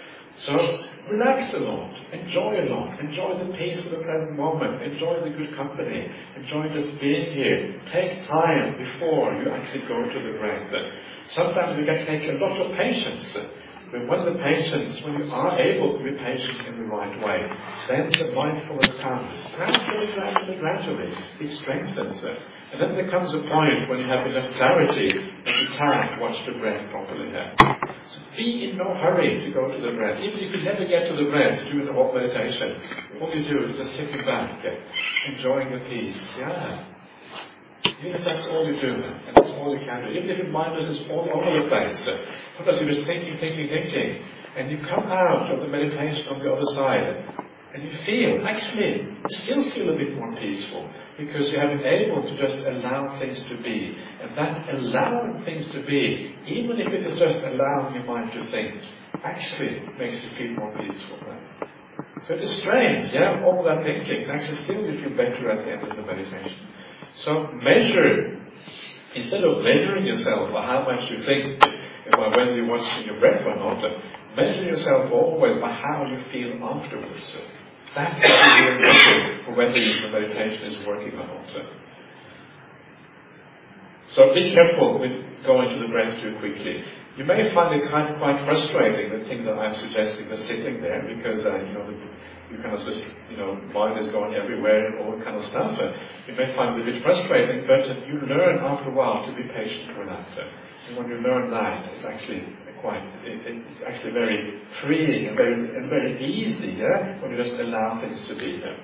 So relax a lot, enjoy a lot, enjoy the peace of the present moment, enjoy the good company, enjoy just being here. Take time before you actually go to the breath. Sometimes it can take a lot of patience. But when the patience, when you are able to be patient in the right way, then the mindfulness comes. Gradually, gradually, gradually, it strengthens it. And then there comes a point when you have enough clarity that you can watch the breath properly there. So be in no hurry to go to the breath. Even if you never get to the breath during the whole meditation, all you do is just sitting back, enjoying the peace. Yeah. Even if that's all you do, and that's all you can do, even if your mind is all over the place, sometimes you're just thinking, thinking, thinking, and you come out of the meditation on the other side, and you feel, actually, you still feel a bit more peaceful, because you have been able to just allow things to be. And that allowing things to be, even if it is just allowing your mind to think, actually makes you feel more peaceful. Right? So it is strange, yeah, all that thinking, actually still you feel better at the end of the meditation. So measure, instead of measuring yourself by how much you think, by whether you're watching your breath or not, measure yourself always by how you feel afterwards. That is the measure for whether the meditation is working or not. So be careful with going to the breath too quickly. You may find it kind of quite frustrating, the thing that I'm suggesting, the sitting there, because uh, you know the, you kind of just, you know, mind is going everywhere and all that kind of stuff. Uh, you may find it a bit frustrating, but uh, you learn after a while to be patient with that. Uh, and when you learn that, it's actually quite, it, it's actually very freeing and very, and very easy, yeah, when you just allow things to be there.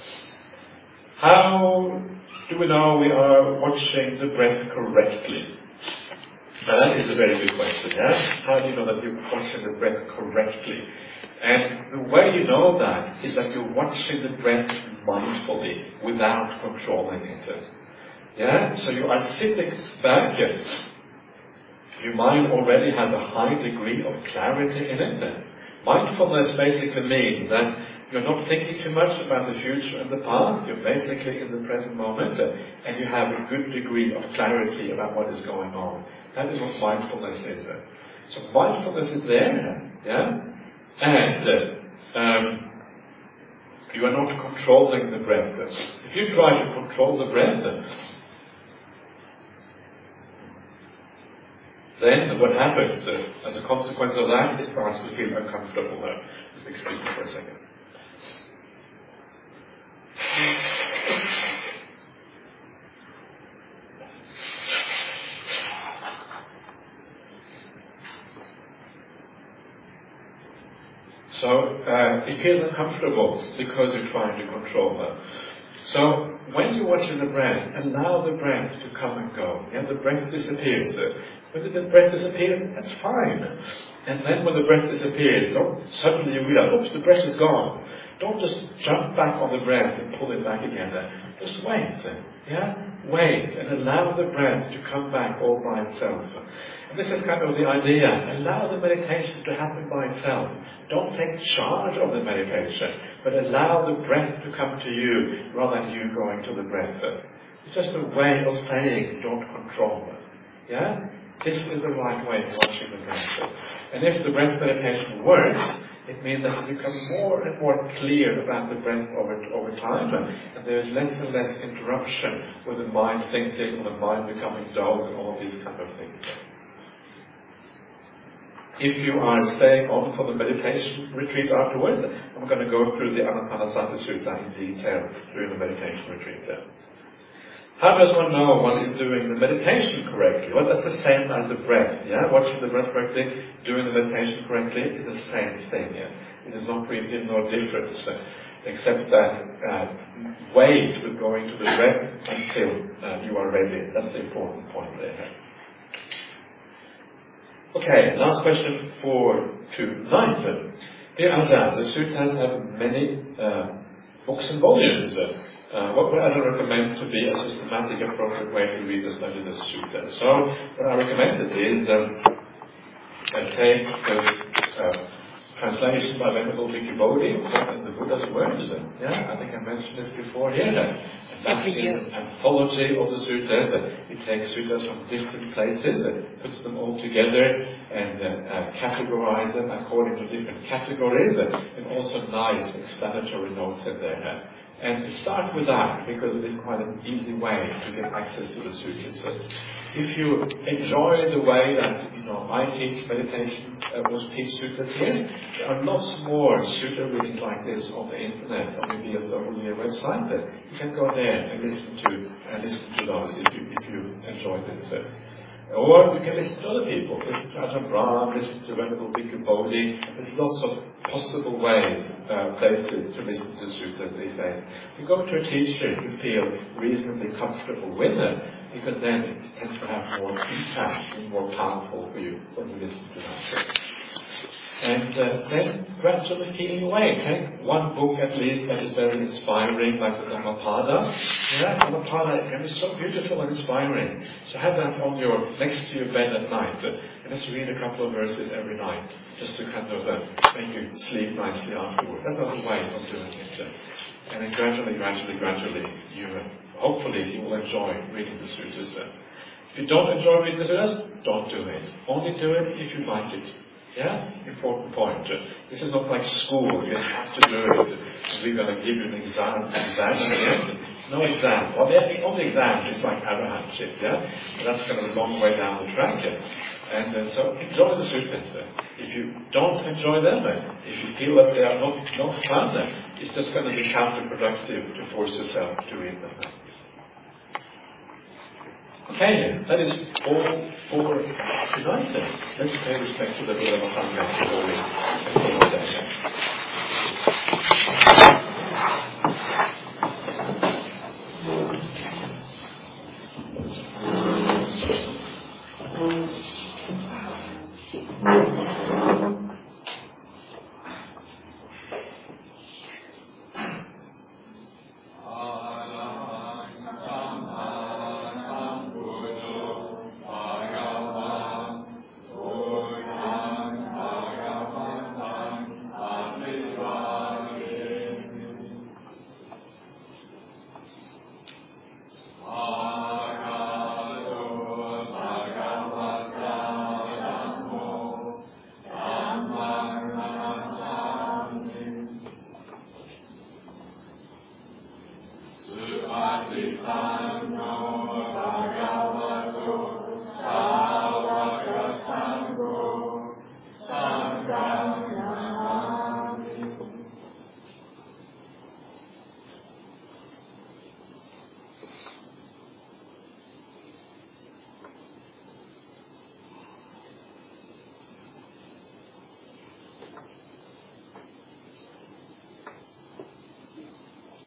How do we know we are watching the breath correctly? Now that is a very good question, yeah? How do you know that you're watching the breath correctly? And the way you know that is that you're watching the breath mindfully, without controlling it. Yeah? So you are sitting back, your mind already has a high degree of clarity in it. Mindfulness basically means that you're not thinking too much about the future and the past, you're basically in the present moment, and you have a good degree of clarity about what is going on. That is what mindfulness is. So mindfulness is there, yeah? And uh, um, you are not controlling the breath. If you try to control the breath, then what happens uh, as a consequence of that, it starts to feel uncomfortable. Uh, just excuse me for a second. So uh, it feels uncomfortable because you're trying to control that. So when you're watching the breath, allow the breath to come and go. Yeah, the breath disappears. When the breath disappears, that's fine. And then when the breath disappears, don't suddenly you realize, oops, the breath is gone. Don't just jump back on the breath and pull it back again. Just wait. Yeah? Wait and allow the breath to come back all by itself. And this is kind of the idea. Allow the meditation to happen by itself. Don't take charge of the meditation, but allow the breath to come to you rather than you going to the breath. It's just a way of saying don't control it. Yeah? This is the right way of watching the breath. And if the breath meditation works, it means that you become more and more clear about the breath over, over time, and there is less and less interruption with the mind thinking or the mind becoming dull and all these kind of things. If you are staying on for the meditation retreat afterwards, I'm going to go through the Anapanasati Sutta in detail during the meditation retreat there. How does one know one is doing the meditation correctly? Well, that's the same as the breath, yeah? Watching the breath correctly, doing the meditation correctly is the same thing, yeah? It is not really no difference, uh, except that uh, wait with going to the breath until uh, you are ready. That's the important point there. Okay, last question for tonight. Dear Ajahn, the suttas have many uh, books and volumes. Uh, what would I recommend to be a systematic, appropriate way to read and study the sutta? So, what I recommend is um, I take the uh, translation by Venerable Bhikkhu Bodhi in the Buddha's words. Yeah, I think I mentioned this before here. And that's an anthology of the suttas. It takes suttas from different places and puts them all together and uh, uh, categorize them according to different categories, and also nice explanatory notes in there. And start with that, because it is quite an easy way to get access to the sutras. So if you enjoy the way that, you know, I teach meditation, uh, will teach sutras here, there are lots more sutta readings like this on the internet, on the B L W website. Uh, you can go there and listen to uh, listen to those if you, if you enjoy this. Uh, Or you can listen to other people, listen to Ajahn Brahm, listen to Venerable Bhikkhu Bodhi. There's lots of possible ways, uh, places to listen to sutras these days. You go to a teacher you feel reasonably comfortable with them, because then it tends to have more impact and more powerful for you when you listen to that. And uh, then gradually feeling away. Take one book at least that is very inspiring, like the Dhammapada. Yeah, Dhammapada can be so beautiful and inspiring. So have that on your next to your bed at night, uh, and just read a couple of verses every night, just to kind of uh, make you sleep nicely afterwards. That's another way of doing it. Uh, and then gradually, gradually, gradually, you uh, hopefully you will enjoy reading the sutras. Uh, if you don't enjoy reading the sutras, don't do it. Only do it if you like it. Yeah? Important point. This is not like school. You have to do it. We're going to give you an exam. exam at the end. No exam. Well, the only exam is like arahanship. Yeah? But that's kind of a long way down the track. And uh, so enjoy the sutras. If you don't enjoy them, if you feel that they are not, not fun, it's just going to be counterproductive to force yourself to read them. Okay, that is all for tonight then. Let's pay respect to the Buddha Sangha before we continue the session. Bhagavato Sa